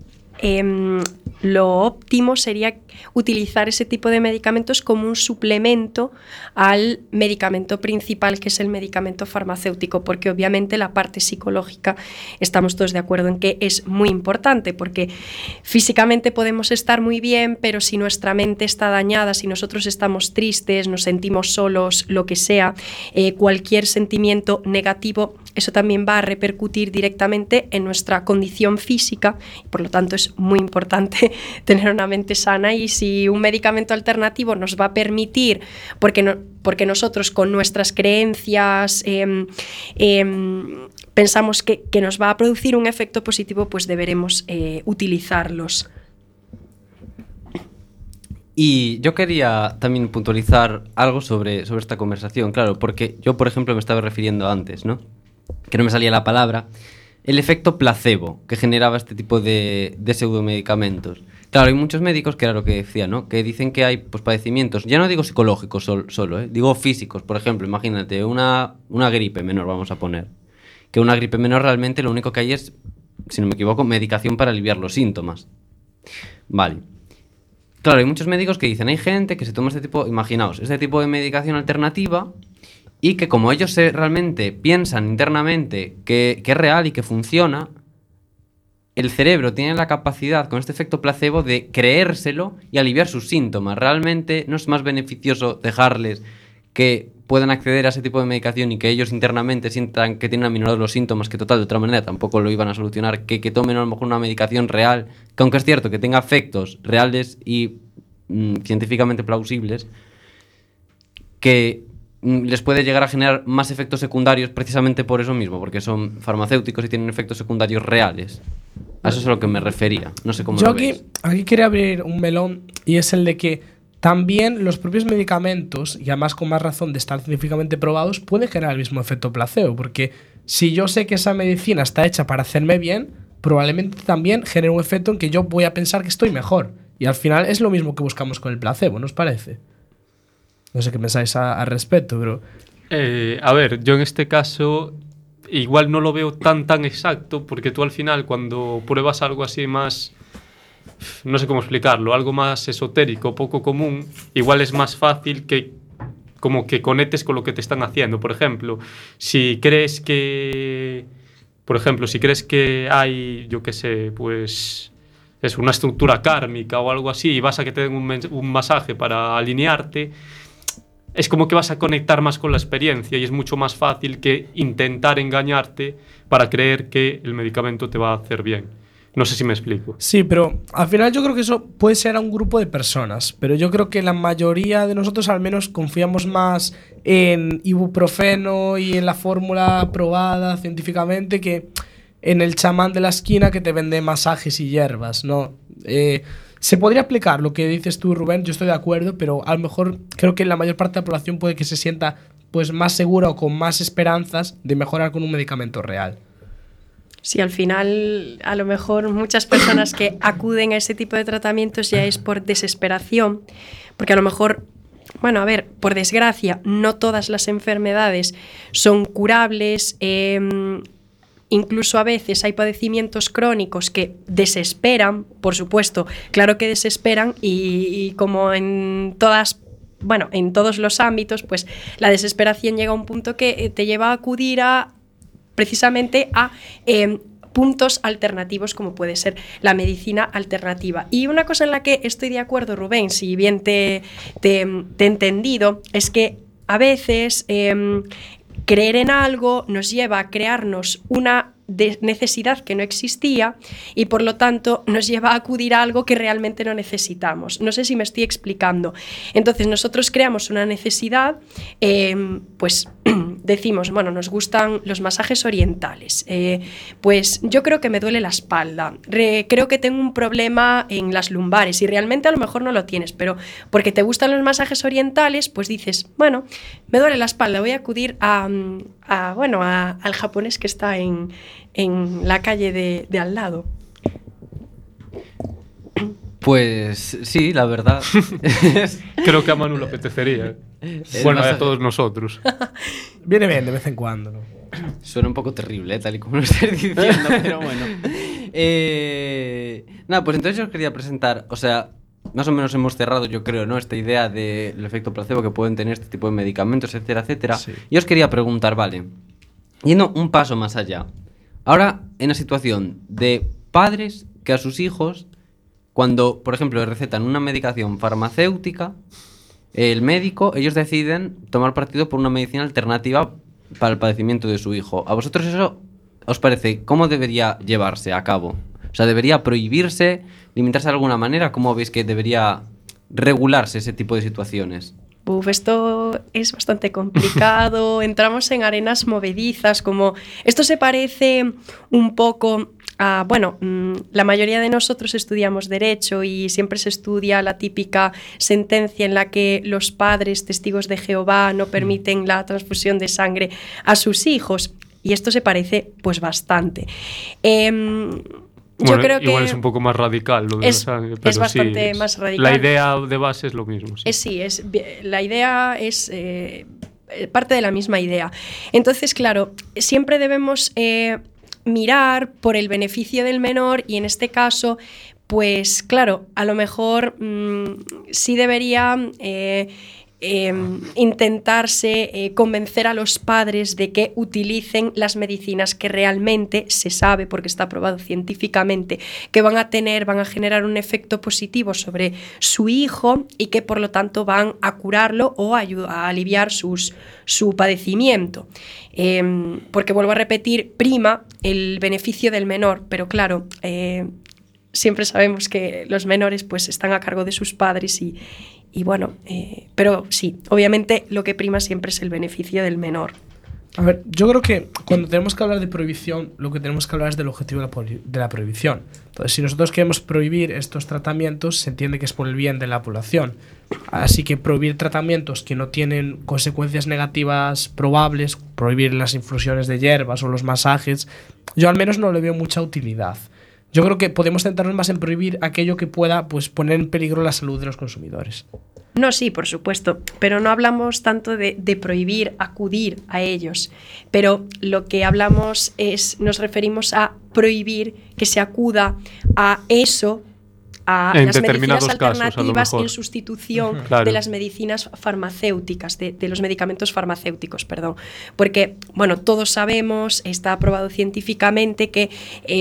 lo óptimo sería utilizar ese tipo de medicamentos como un suplemento al medicamento principal, que es el medicamento farmacéutico, porque obviamente la parte psicológica estamos todos de acuerdo en que es muy importante, porque físicamente podemos estar muy bien, pero si nuestra mente está dañada, si nosotros estamos tristes, nos sentimos solos, lo que sea, cualquier sentimiento negativo, eso también va a repercutir directamente en nuestra condición física, y por lo tanto es muy importante tener una mente sana. Y si un medicamento alternativo nos va a permitir, porque nosotros con nuestras creencias pensamos que nos va a producir un efecto positivo, pues deberemos utilizarlos. Y yo quería también puntualizar algo sobre esta conversación, claro, porque yo, por ejemplo, me estaba refiriendo antes, ¿no? Que no me salía la palabra, el efecto placebo que generaba este tipo de pseudomedicamentos. Claro, hay muchos médicos, que era lo que decía, ¿no? Que dicen que hay pues, padecimientos, ya no digo psicológicos solo, digo físicos. Por ejemplo, imagínate una gripe menor, vamos a poner. Que una gripe menor realmente lo único que hay es, si no me equivoco, medicación para aliviar los síntomas. Vale. Claro, hay muchos médicos que dicen, hay gente que se toma este tipo de medicación alternativa, y que como ellos realmente piensan internamente que es real y que funciona, el cerebro tiene la capacidad, con este efecto placebo, de creérselo y aliviar sus síntomas. Realmente no es más beneficioso dejarles que puedan acceder a ese tipo de medicación y que ellos internamente sientan que tienen aminorados los síntomas, que total, de otra manera tampoco lo iban a solucionar, que tomen a lo mejor una medicación real, que aunque es cierto que tenga efectos reales y científicamente plausibles, que les puede llegar a generar más efectos secundarios precisamente por eso mismo, porque son farmacéuticos y tienen efectos secundarios reales. A eso es a lo que me refería. No sé cómo yo lo ves. Aquí quería abrir un melón, y es el de que también los propios medicamentos, y además con más razón de estar científicamente probados, pueden generar el mismo efecto placebo, porque si yo sé que esa medicina está hecha para hacerme bien, probablemente también genere un efecto en que yo voy a pensar que estoy mejor. Y al final es lo mismo que buscamos con el placebo, ¿no os parece? No sé qué pensáis al respecto, pero... A ver, yo en este caso igual no lo veo tan exacto, porque tú al final cuando pruebas algo así más, no sé cómo explicarlo, algo más esotérico, poco común, igual es más fácil que como que conectes con lo que te están haciendo. Por ejemplo, si crees que hay, yo qué sé, pues es una estructura kármica o algo así, y vas a que te den un masaje para alinearte, es como que vas a conectar más con la experiencia, y es mucho más fácil que intentar engañarte para creer que el medicamento te va a hacer bien. No sé si me explico. Sí, pero al final yo creo que eso puede ser a un grupo de personas, pero yo creo que la mayoría de nosotros al menos confiamos más en ibuprofeno y en la fórmula probada científicamente que en el chamán de la esquina que te vende masajes y hierbas, ¿no? Se podría aplicar lo que dices tú, Rubén, yo estoy de acuerdo, pero a lo mejor creo que la mayor parte de la población puede que se sienta pues más segura o con más esperanzas de mejorar con un medicamento real. Sí, al final, a lo mejor muchas personas que acuden a ese tipo de tratamientos ya es por desesperación, porque a lo mejor, bueno, a ver, por desgracia, no todas las enfermedades son curables. Incluso a veces hay padecimientos crónicos que desesperan, por supuesto, claro que desesperan, y como en todas, bueno, en todos los ámbitos, pues la desesperación llega a un punto que te lleva a acudir precisamente a puntos alternativos, como puede ser la medicina alternativa. Y una cosa en la que estoy de acuerdo, Rubén, si bien te he entendido, es que a veces creer en algo nos lleva a crearnos una necesidad que no existía y por lo tanto nos lleva a acudir a algo que realmente no necesitamos. No sé si me estoy explicando. Entonces nosotros creamos una necesidad, pues decimos, bueno, nos gustan los masajes orientales, pues yo creo que me duele la espalda, creo que tengo un problema en las lumbares y realmente a lo mejor no lo tienes, pero porque te gustan los masajes orientales, pues dices, bueno, me duele la espalda, voy a acudir al japonés que está en la calle de al lado. Pues sí, la verdad. Creo que a Manu le apetecería. Bueno, a todos nosotros. Viene bien de vez en cuando, ¿no? Suena un poco terrible, tal y como lo estás diciendo, pero bueno. Nada, pues entonces yo os quería presentar, o sea, más o menos hemos cerrado, yo creo, ¿no?, esta idea del efecto placebo que pueden tener este tipo de medicamentos, etcétera, etcétera. Sí. Y os quería preguntar, vale, yendo un paso más allá, ahora en la situación de padres que a sus hijos, cuando, por ejemplo, les recetan una medicación farmacéutica, el médico, ellos deciden tomar partido por una medicina alternativa para el padecimiento de su hijo. ¿A vosotros eso os parece cómo debería llevarse a cabo? O sea, ¿debería prohibirse, limitarse de alguna manera? ¿Cómo veis que debería regularse ese tipo de situaciones? Esto es bastante complicado, entramos en arenas movedizas, como esto se parece un poco a, bueno, la mayoría de nosotros estudiamos Derecho y siempre se estudia la típica sentencia en la que los padres testigos de Jehová no permiten la transfusión de sangre a sus hijos, y esto se parece pues bastante. Yo creo que igual es un poco más radical lo de la sangre, pero es bastante más radical. La idea de base es lo mismo. Sí, la idea es parte de la misma idea. Entonces, claro, siempre debemos mirar por el beneficio del menor y en este caso, pues claro, a lo mejor sí debería intentarse convencer a los padres de que utilicen las medicinas que realmente se sabe, porque está probado científicamente, que van a generar un efecto positivo sobre su hijo y que por lo tanto van a curarlo o a aliviar su padecimiento. Porque vuelvo a repetir, prima el beneficio del menor, pero claro, siempre sabemos que los menores pues están a cargo de sus padres y bueno, pero sí, obviamente lo que prima siempre es el beneficio del menor. A ver, yo creo que cuando tenemos que hablar de prohibición, lo que tenemos que hablar es del objetivo de la prohibición. Entonces, si nosotros queremos prohibir estos tratamientos, se entiende que es por el bien de la población. Así que prohibir tratamientos que no tienen consecuencias negativas probables, prohibir las infusiones de hierbas o los masajes, yo al menos no le veo mucha utilidad. Yo creo que podemos centrarnos más en prohibir aquello que pueda pues, poner en peligro la salud de los consumidores. No, sí, por supuesto, pero no hablamos tanto de prohibir acudir a ellos, pero lo que hablamos nos referimos a prohibir que se acuda a eso, a las medicinas alternativas en sustitución de las medicinas farmacéuticas, de los medicamentos farmacéuticos, perdón. Porque, bueno, todos sabemos, está aprobado científicamente que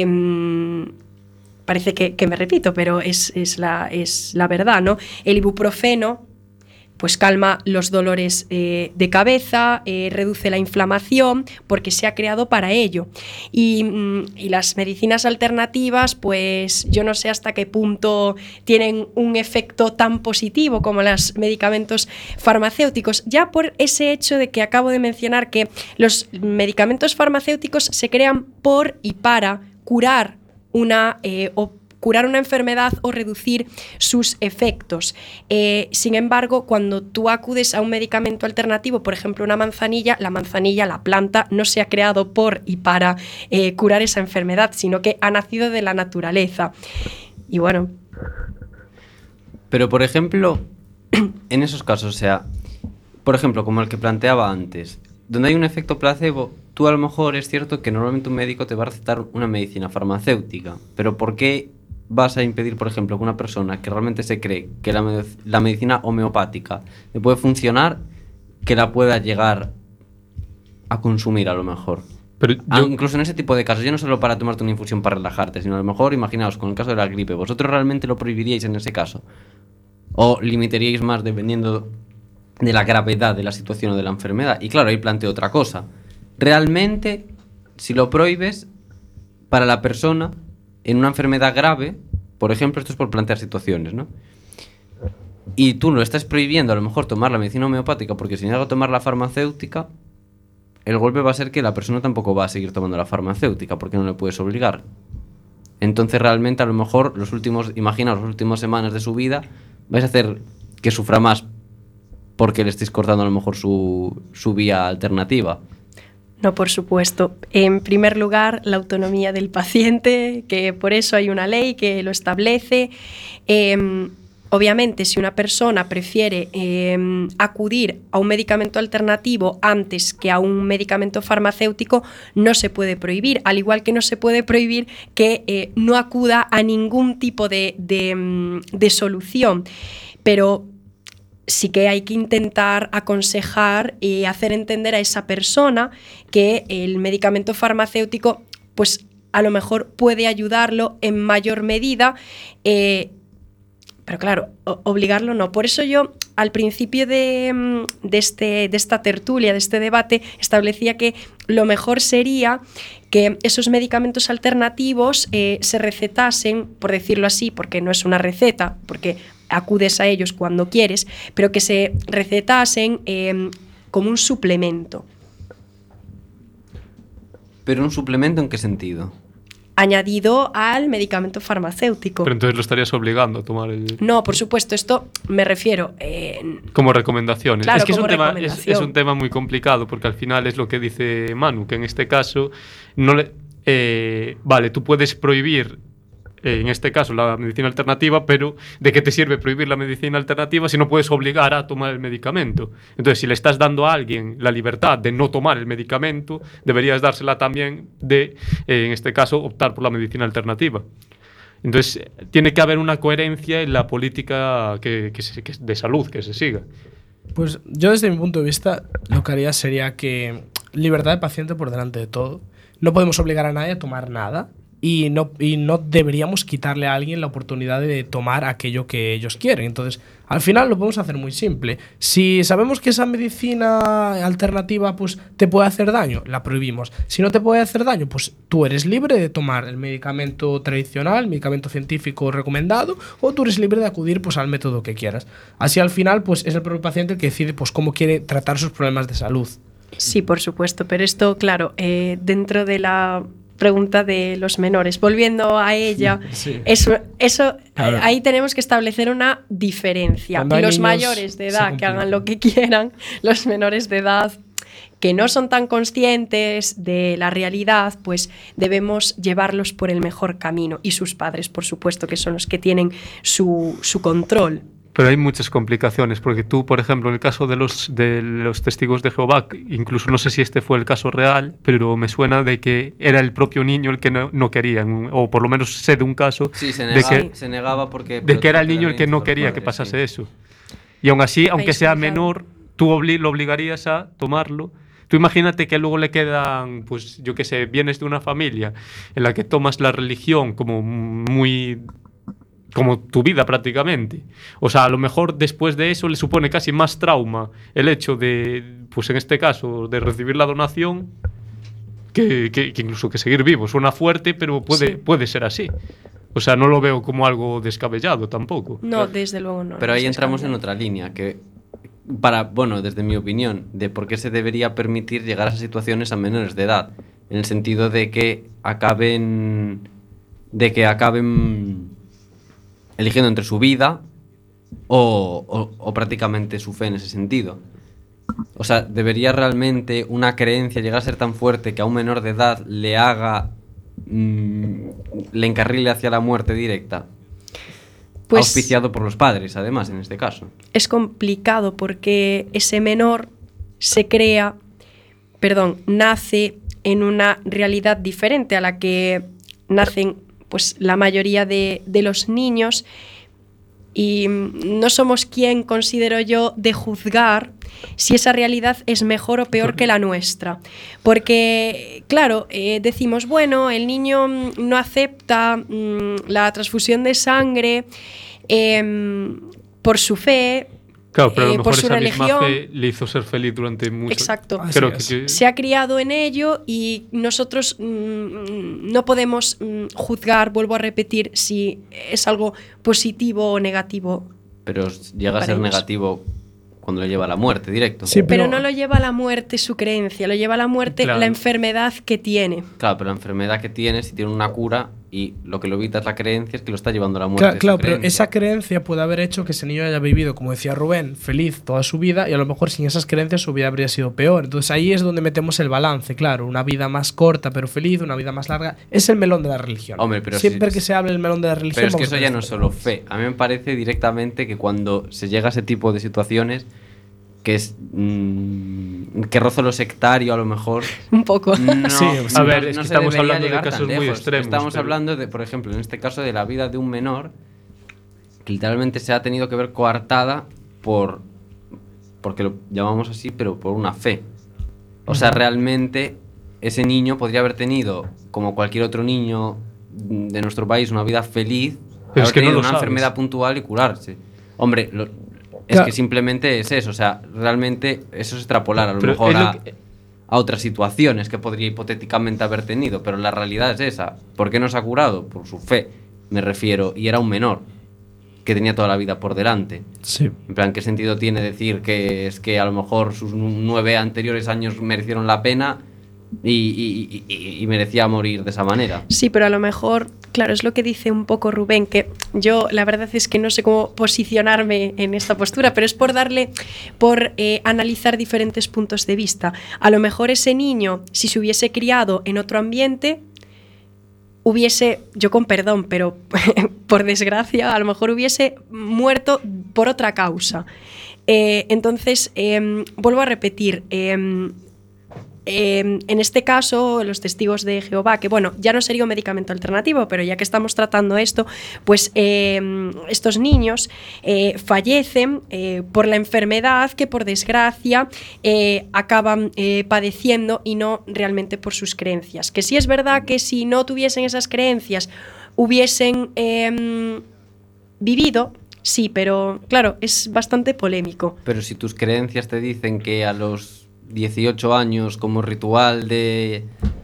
parece que me repito, pero es la verdad, ¿no? El ibuprofeno pues calma los dolores de cabeza, reduce la inflamación, porque se ha creado para ello. Y las medicinas alternativas, pues yo no sé hasta qué punto tienen un efecto tan positivo como los medicamentos farmacéuticos, ya por ese hecho de que acabo de mencionar que los medicamentos farmacéuticos se crean por y para curar una enfermedad o reducir sus efectos. Sin embargo, cuando tú acudes a un medicamento alternativo, por ejemplo una manzanilla, la planta, no se ha creado por y para curar esa enfermedad, sino que ha nacido de la naturaleza. Y bueno. Pero, por ejemplo, en esos casos, o sea, por ejemplo, como el que planteaba antes, donde hay un efecto placebo, tú a lo mejor es cierto que normalmente un médico te va a recetar una medicina farmacéutica, pero ¿por qué vas a impedir, por ejemplo, que una persona que realmente se cree que la medicina homeopática le puede funcionar, que la pueda llegar a consumir a lo mejor? Pero Incluso en ese tipo de casos, ya no solo para tomarte una infusión para relajarte, sino a lo mejor, imaginaos, con el caso de la gripe, ¿vosotros realmente lo prohibiríais en ese caso? ¿O limitaríais más dependiendo de la gravedad de la situación o de la enfermedad? Y claro, ahí planteo otra cosa. Realmente, si lo prohíbes, para la persona, en una enfermedad grave, por ejemplo, esto es por plantear situaciones, ¿no? Y tú lo estás prohibiendo a lo mejor tomar la medicina homeopática porque si niega a tomar la farmacéutica, el golpe va a ser que la persona tampoco va a seguir tomando la farmacéutica porque no le puedes obligar. Entonces realmente a lo mejor las últimas semanas de su vida vais a hacer que sufra más porque le estéis cortando a lo mejor su vía alternativa. No, por supuesto. En primer lugar, la autonomía del paciente, que por eso hay una ley que lo establece. Obviamente, si una persona prefiere acudir a un medicamento alternativo antes que a un medicamento farmacéutico, no se puede prohibir, al igual que no se puede prohibir que no acuda a ningún tipo de solución. Pero sí que hay que intentar aconsejar y hacer entender a esa persona que el medicamento farmacéutico, pues a lo mejor puede ayudarlo en mayor medida, pero claro, obligarlo no. Por eso yo al principio de esta tertulia, de este debate, establecía que lo mejor sería que esos medicamentos alternativos se recetasen, por decirlo así, porque no es una receta, porque acudes a ellos cuando quieres, pero que se recetasen como un suplemento. ¿Pero un suplemento en qué sentido? Añadido al medicamento farmacéutico. Pero entonces lo estarías obligando a tomar el... No, por supuesto, esto me refiero... como recomendaciones. Claro, es que como es un tema muy complicado porque al final es lo que dice Manu, que en este caso no vale, tú puedes prohibir en este caso la medicina alternativa, pero ¿de qué te sirve prohibir la medicina alternativa si no puedes obligar a tomar el medicamento? Entonces, si le estás dando a alguien la libertad de no tomar el medicamento, deberías dársela también de, en este caso, optar por la medicina alternativa. Entonces, tiene que haber una coherencia en la política que de salud que se siga. Pues yo desde mi punto de vista lo que haría sería que libertad del paciente por delante de todo. No podemos obligar a nadie a tomar nada. Y no deberíamos quitarle a alguien la oportunidad de tomar aquello que ellos quieren. Entonces, al final lo podemos hacer muy simple. Si sabemos que esa medicina alternativa pues, te puede hacer daño, la prohibimos. Si no te puede hacer daño, pues tú eres libre de tomar el medicamento tradicional, el medicamento científico recomendado, o tú eres libre de acudir pues, al método que quieras. Así al final pues, es el propio paciente el que decide pues, cómo quiere tratar sus problemas de salud. Sí, por supuesto, pero esto, claro, dentro de la pregunta de los menores. Volviendo a ella, sí. Eso claro. Ahí tenemos que establecer una diferencia. Los mayores de edad que hagan lo que quieran, los menores de edad que no son tan conscientes de la realidad, pues debemos llevarlos por el mejor camino. Y sus padres, por supuesto, que son los que tienen su control. Pero hay muchas complicaciones, porque tú, por ejemplo, en el caso de los testigos de Jehová, incluso no sé si este fue el caso real, pero me suena de que era el propio niño el que no querían, o por lo menos sé de un caso se negaba porque... De que era el niño el que no quería que pasase eso. Y aún así, aunque sea menor, tú lo obligarías a tomarlo. Tú imagínate que luego le quedan, pues yo qué sé, vienes de una familia en la que tomas la religión como tu vida prácticamente. O sea, a lo mejor después de eso le supone casi más trauma el hecho de, pues en este caso, de recibir la donación que incluso que seguir vivo. Suena fuerte, pero puede ser así. O sea, no lo veo como algo descabellado tampoco. No, desde luego no. Pero ahí entramos en otra línea, que desde mi opinión, de por qué se debería permitir llegar a esas situaciones a menores de edad, en el sentido de que acaben eligiendo entre su vida o prácticamente su fe en ese sentido. O sea, ¿debería realmente una creencia llegar a ser tan fuerte que a un menor de edad le haga, le encarrile hacia la muerte directa? Pues auspiciado por los padres, además, en este caso. es complicado porque ese menor nace en una realidad diferente a la que nacen pues la mayoría de los niños, y no somos quien, considero yo, de juzgar si esa realidad es mejor o peor que la nuestra. Porque, claro, decimos, bueno, el niño no acepta la transfusión de sangre por su fe, Claro, pero a lo mejor por su esa misma religión. fe le hizo ser feliz durante mucho Exacto. Así Creo es. que Se ha criado en ello y nosotros no podemos juzgar, vuelvo a repetir, si es algo positivo o negativo. Pero llega a Para ser ellos. negativo cuando lo lleva a la muerte directo. Sí, Pero no lo lleva a la muerte su creencia, lo lleva a la muerte Claro. la enfermedad que tiene. Claro, pero la enfermedad que tiene, si tiene una cura, y lo que lo evita es la creencia, es que lo está llevando a la muerte. Claro, su pero creencia. esa creencia puede haber hecho que ese niño haya vivido, como decía Rubén, feliz toda su vida, y a lo mejor sin esas creencias su vida habría sido peor. Entonces ahí es donde metemos el balance, claro, una vida más corta pero feliz, una vida más larga. Es el melón de la religión. Hombre, pero siempre si- que se hable el melón de la religión, Pero es que vamos eso a ya tener no es este solo melón. fe. A mí me parece directamente que cuando se llega a ese tipo de situaciones, que es que roza lo sectario a lo mejor. Un poco. No, Sí, a ver, es no que se estamos debería hablando de llegar tan casos muy lejos. extremos, Estamos pero- hablando de, por ejemplo, en este caso de la vida de un menor que literalmente se ha tenido que ver coartada porque lo llamamos así, pero por una fe. O sea, realmente ese niño podría haber tenido, como cualquier otro niño de nuestro país, una vida feliz, Pero es haber que no tenido lo una sabes. enfermedad puntual y curarse. Hombre, es Claro. que simplemente es eso, o sea, realmente eso es extrapolar a lo Pero mejor es lo a, que- a otras situaciones que podría hipotéticamente haber tenido, pero la realidad es esa. ¿Por qué no se ha curado? Por su fe, me refiero, y era un menor que tenía toda la vida por delante. Sí. En plan, ¿qué sentido tiene decir que es que a lo mejor sus 9 anteriores años merecieron la pena y merecía morir de esa manera? Sí, pero a lo mejor, claro, es lo que dice un poco Rubén, que yo la verdad es que no sé cómo posicionarme en esta postura, pero es por analizar diferentes puntos de vista. A lo mejor ese niño, si se hubiese criado en otro ambiente, hubiese, yo con perdón, pero por desgracia, a lo mejor hubiese muerto por otra causa. Entonces, vuelvo a repetir, en este caso, los testigos de Jehová, que bueno, ya no sería un medicamento alternativo, pero ya que estamos tratando esto, pues estos niños fallecen por la enfermedad que por desgracia acaban padeciendo y no realmente por sus creencias. Que sí es verdad que si no tuviesen esas creencias hubiesen vivido, sí, pero claro, es bastante polémico. Pero si tus creencias te dicen que a los 18 años, como ritual de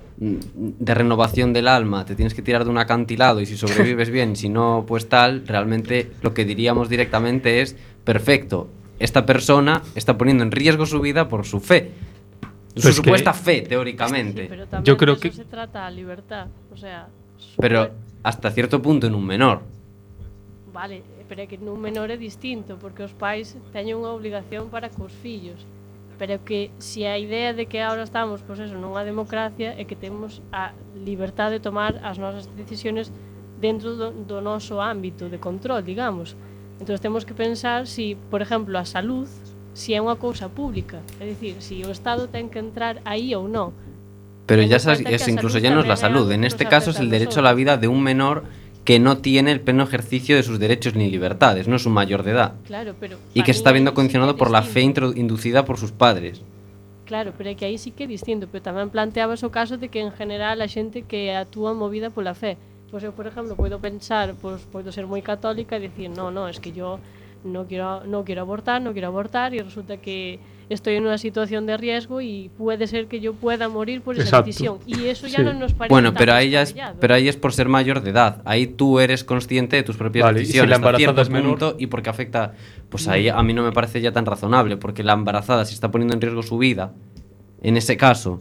renovación del alma, te tienes que tirar de un acantilado y si sobrevives bien, si no, pues tal, realmente lo que diríamos directamente es, perfecto, esta persona está poniendo en riesgo su vida por su fe. Su Pues supuesta que- fe, Sí, teóricamente. pero también Yo creo de que- eso se trata la libertad. O sea, Pero hasta cierto punto en un menor. vale, pero é que nun menor é distinto, porque os pais teñen unha obligación para cos fillos. Pero que se a idea de que agora estamos, pois eso, nunha democracia, é que temos a liberdade de tomar as nosas decisiones dentro do noso ámbito de control, digamos. Entón temos que pensar si, por exemplo, a salud, si é unha cousa pública, é dicir, si o Estado ten que entrar aí ou non. Pero Ten ya en cuenta que es a incluso salud ya no es la tamén é salud. algo En que este nos caso es afecta el a derecho a la nosotros. vida de un menor que no tiene el pleno ejercicio de sus derechos ni libertades, no es un mayor de edad. Claro, pero Y que para está min viendo aí sí que é condicionado por la fe distinto. inducida por sus padres. Claro, pero é que aí sí que é distinto, pero tamén planteabas o caso de que en general a xente que actúa movida pola fe. Pois eu, por exemplo, podo pensar, pois podo ser moi católica e dicir, no, es que yo no quiero abortar y resulta que estoy en una situación de riesgo y puede ser que yo pueda morir por esa Exacto. decisión. Y eso ya Sí. no nos parece Bueno, tan pero ahí ya es, descabellado. pero ahí es por ser mayor de edad. Ahí tú eres consciente de tus propias Vale, y si decisiones la hasta cierto embarazada es menor. punto y porque afecta, pues ahí a mí no me parece ya tan razonable, porque la embarazada si está poniendo en riesgo su vida, en ese caso,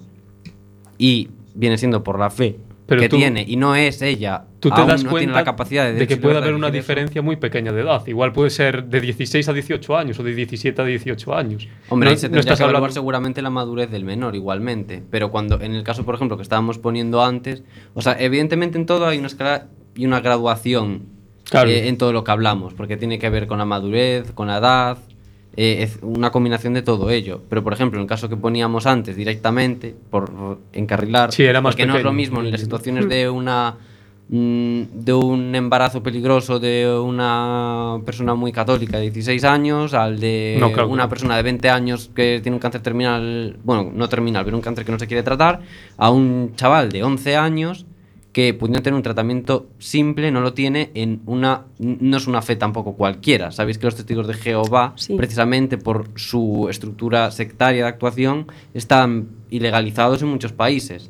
y viene siendo por la fe Pero que tú- tiene y no es ella, Tú te aún das no cuenta tiene la capacidad de, que derecho y puede libertad haber de una decir eso. diferencia muy pequeña de edad. Igual puede ser de 16 a 18 años o de 17 a 18 años. Hombre, no, ahí se no tendría estás que evaluar hablando... seguramente la madurez del menor igualmente. Pero cuando, en el caso, por ejemplo, que estábamos poniendo antes, o sea, evidentemente en todo hay una escala y una graduación Claro. en todo lo que hablamos, porque tiene que ver con la madurez, con la edad, es una combinación de todo ello. Pero, por ejemplo, en el caso que poníamos antes, directamente, por encarrilar, Sí, era más porque no es lo pequeño. mismo en las situaciones de un embarazo peligroso de una persona muy católica de 16 años al de No, claro que una no. persona de 20 años que tiene un cáncer terminal, bueno, no terminal, pero un cáncer que no se quiere tratar, a un chaval de 11 años que pudiendo tener un tratamiento simple no lo tiene no es una fe tampoco cualquiera. Sabéis que los testigos de Jehová, Sí. precisamente por su estructura sectaria de actuación, están ilegalizados en muchos países.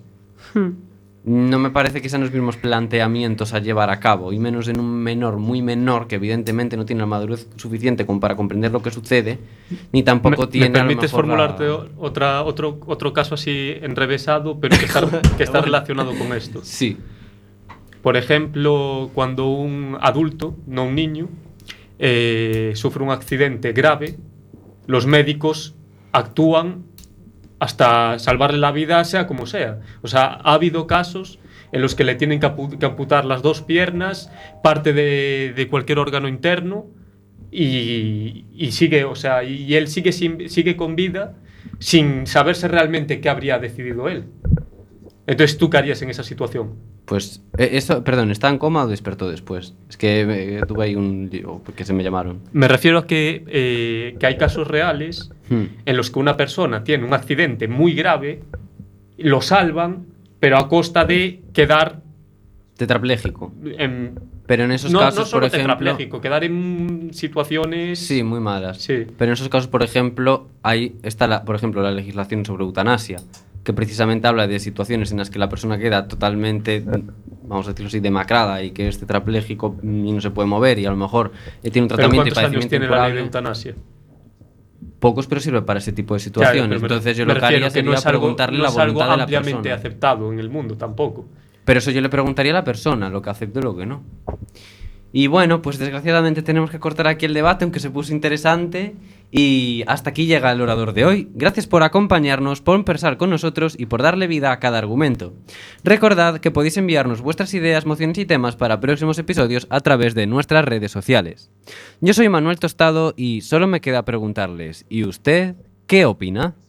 No me parece que sean los mismos planteamientos a llevar a cabo, y menos en un menor muy menor que evidentemente no tiene la madurez suficiente como para comprender lo que sucede, ni tampoco tiene ¿Me a lo permites mejor formularte otro caso así enrevesado, pero que está relacionado con esto? Sí. Por ejemplo, cuando un adulto, no un niño, sufre un accidente grave, los médicos actúan hasta salvarle la vida, sea como sea. O sea, ha habido casos en los que le tienen que amputar las 2 piernas, parte de cualquier órgano interno, y sigue, o sea, y él sigue con vida sin saberse realmente qué habría decidido él. Entonces, ¿tú qué harías en esa situación? Pues eso, perdón, ¿está en coma o despertó después? Es que tuve ahí un lío porque se me llamaron. Me refiero a que hay casos reales en los que una persona tiene un accidente muy grave, lo salvan, pero a costa de quedar Tetrapléjico. en... Pero en esos no casos, solo por ejemplo... tetrapléjico, quedar en situaciones... Sí, muy malas. Sí. Pero en esos casos, por ejemplo, ahí está, por ejemplo, la legislación sobre eutanasia, que precisamente habla de situaciones en las que la persona queda totalmente, vamos a decirlo así, demacrada y que es tetrapléjico y no se puede mover y a lo mejor tiene un ¿Pero tratamiento y cuántos años padecimiento tiene la ley de incurable. eutanasia? Pocos, pero sirve para ese tipo de situaciones. Claro, pero Entonces yo me lo que haría refiero sería preguntarle la voluntad de la no es algo ampliamente persona. aceptado en el mundo tampoco. Pero eso yo le preguntaría a la persona, lo que acepte y lo que no. Y bueno, pues desgraciadamente tenemos que cortar aquí el debate, aunque se puso interesante. Y hasta aquí llega el orador de hoy. Gracias por acompañarnos, por pensar con nosotros y por darle vida a cada argumento. Recordad que podéis enviarnos vuestras ideas, mociones y temas para próximos episodios a través de nuestras redes sociales. Yo soy Manuel Tostado y solo me queda preguntarles, ¿y usted qué opina?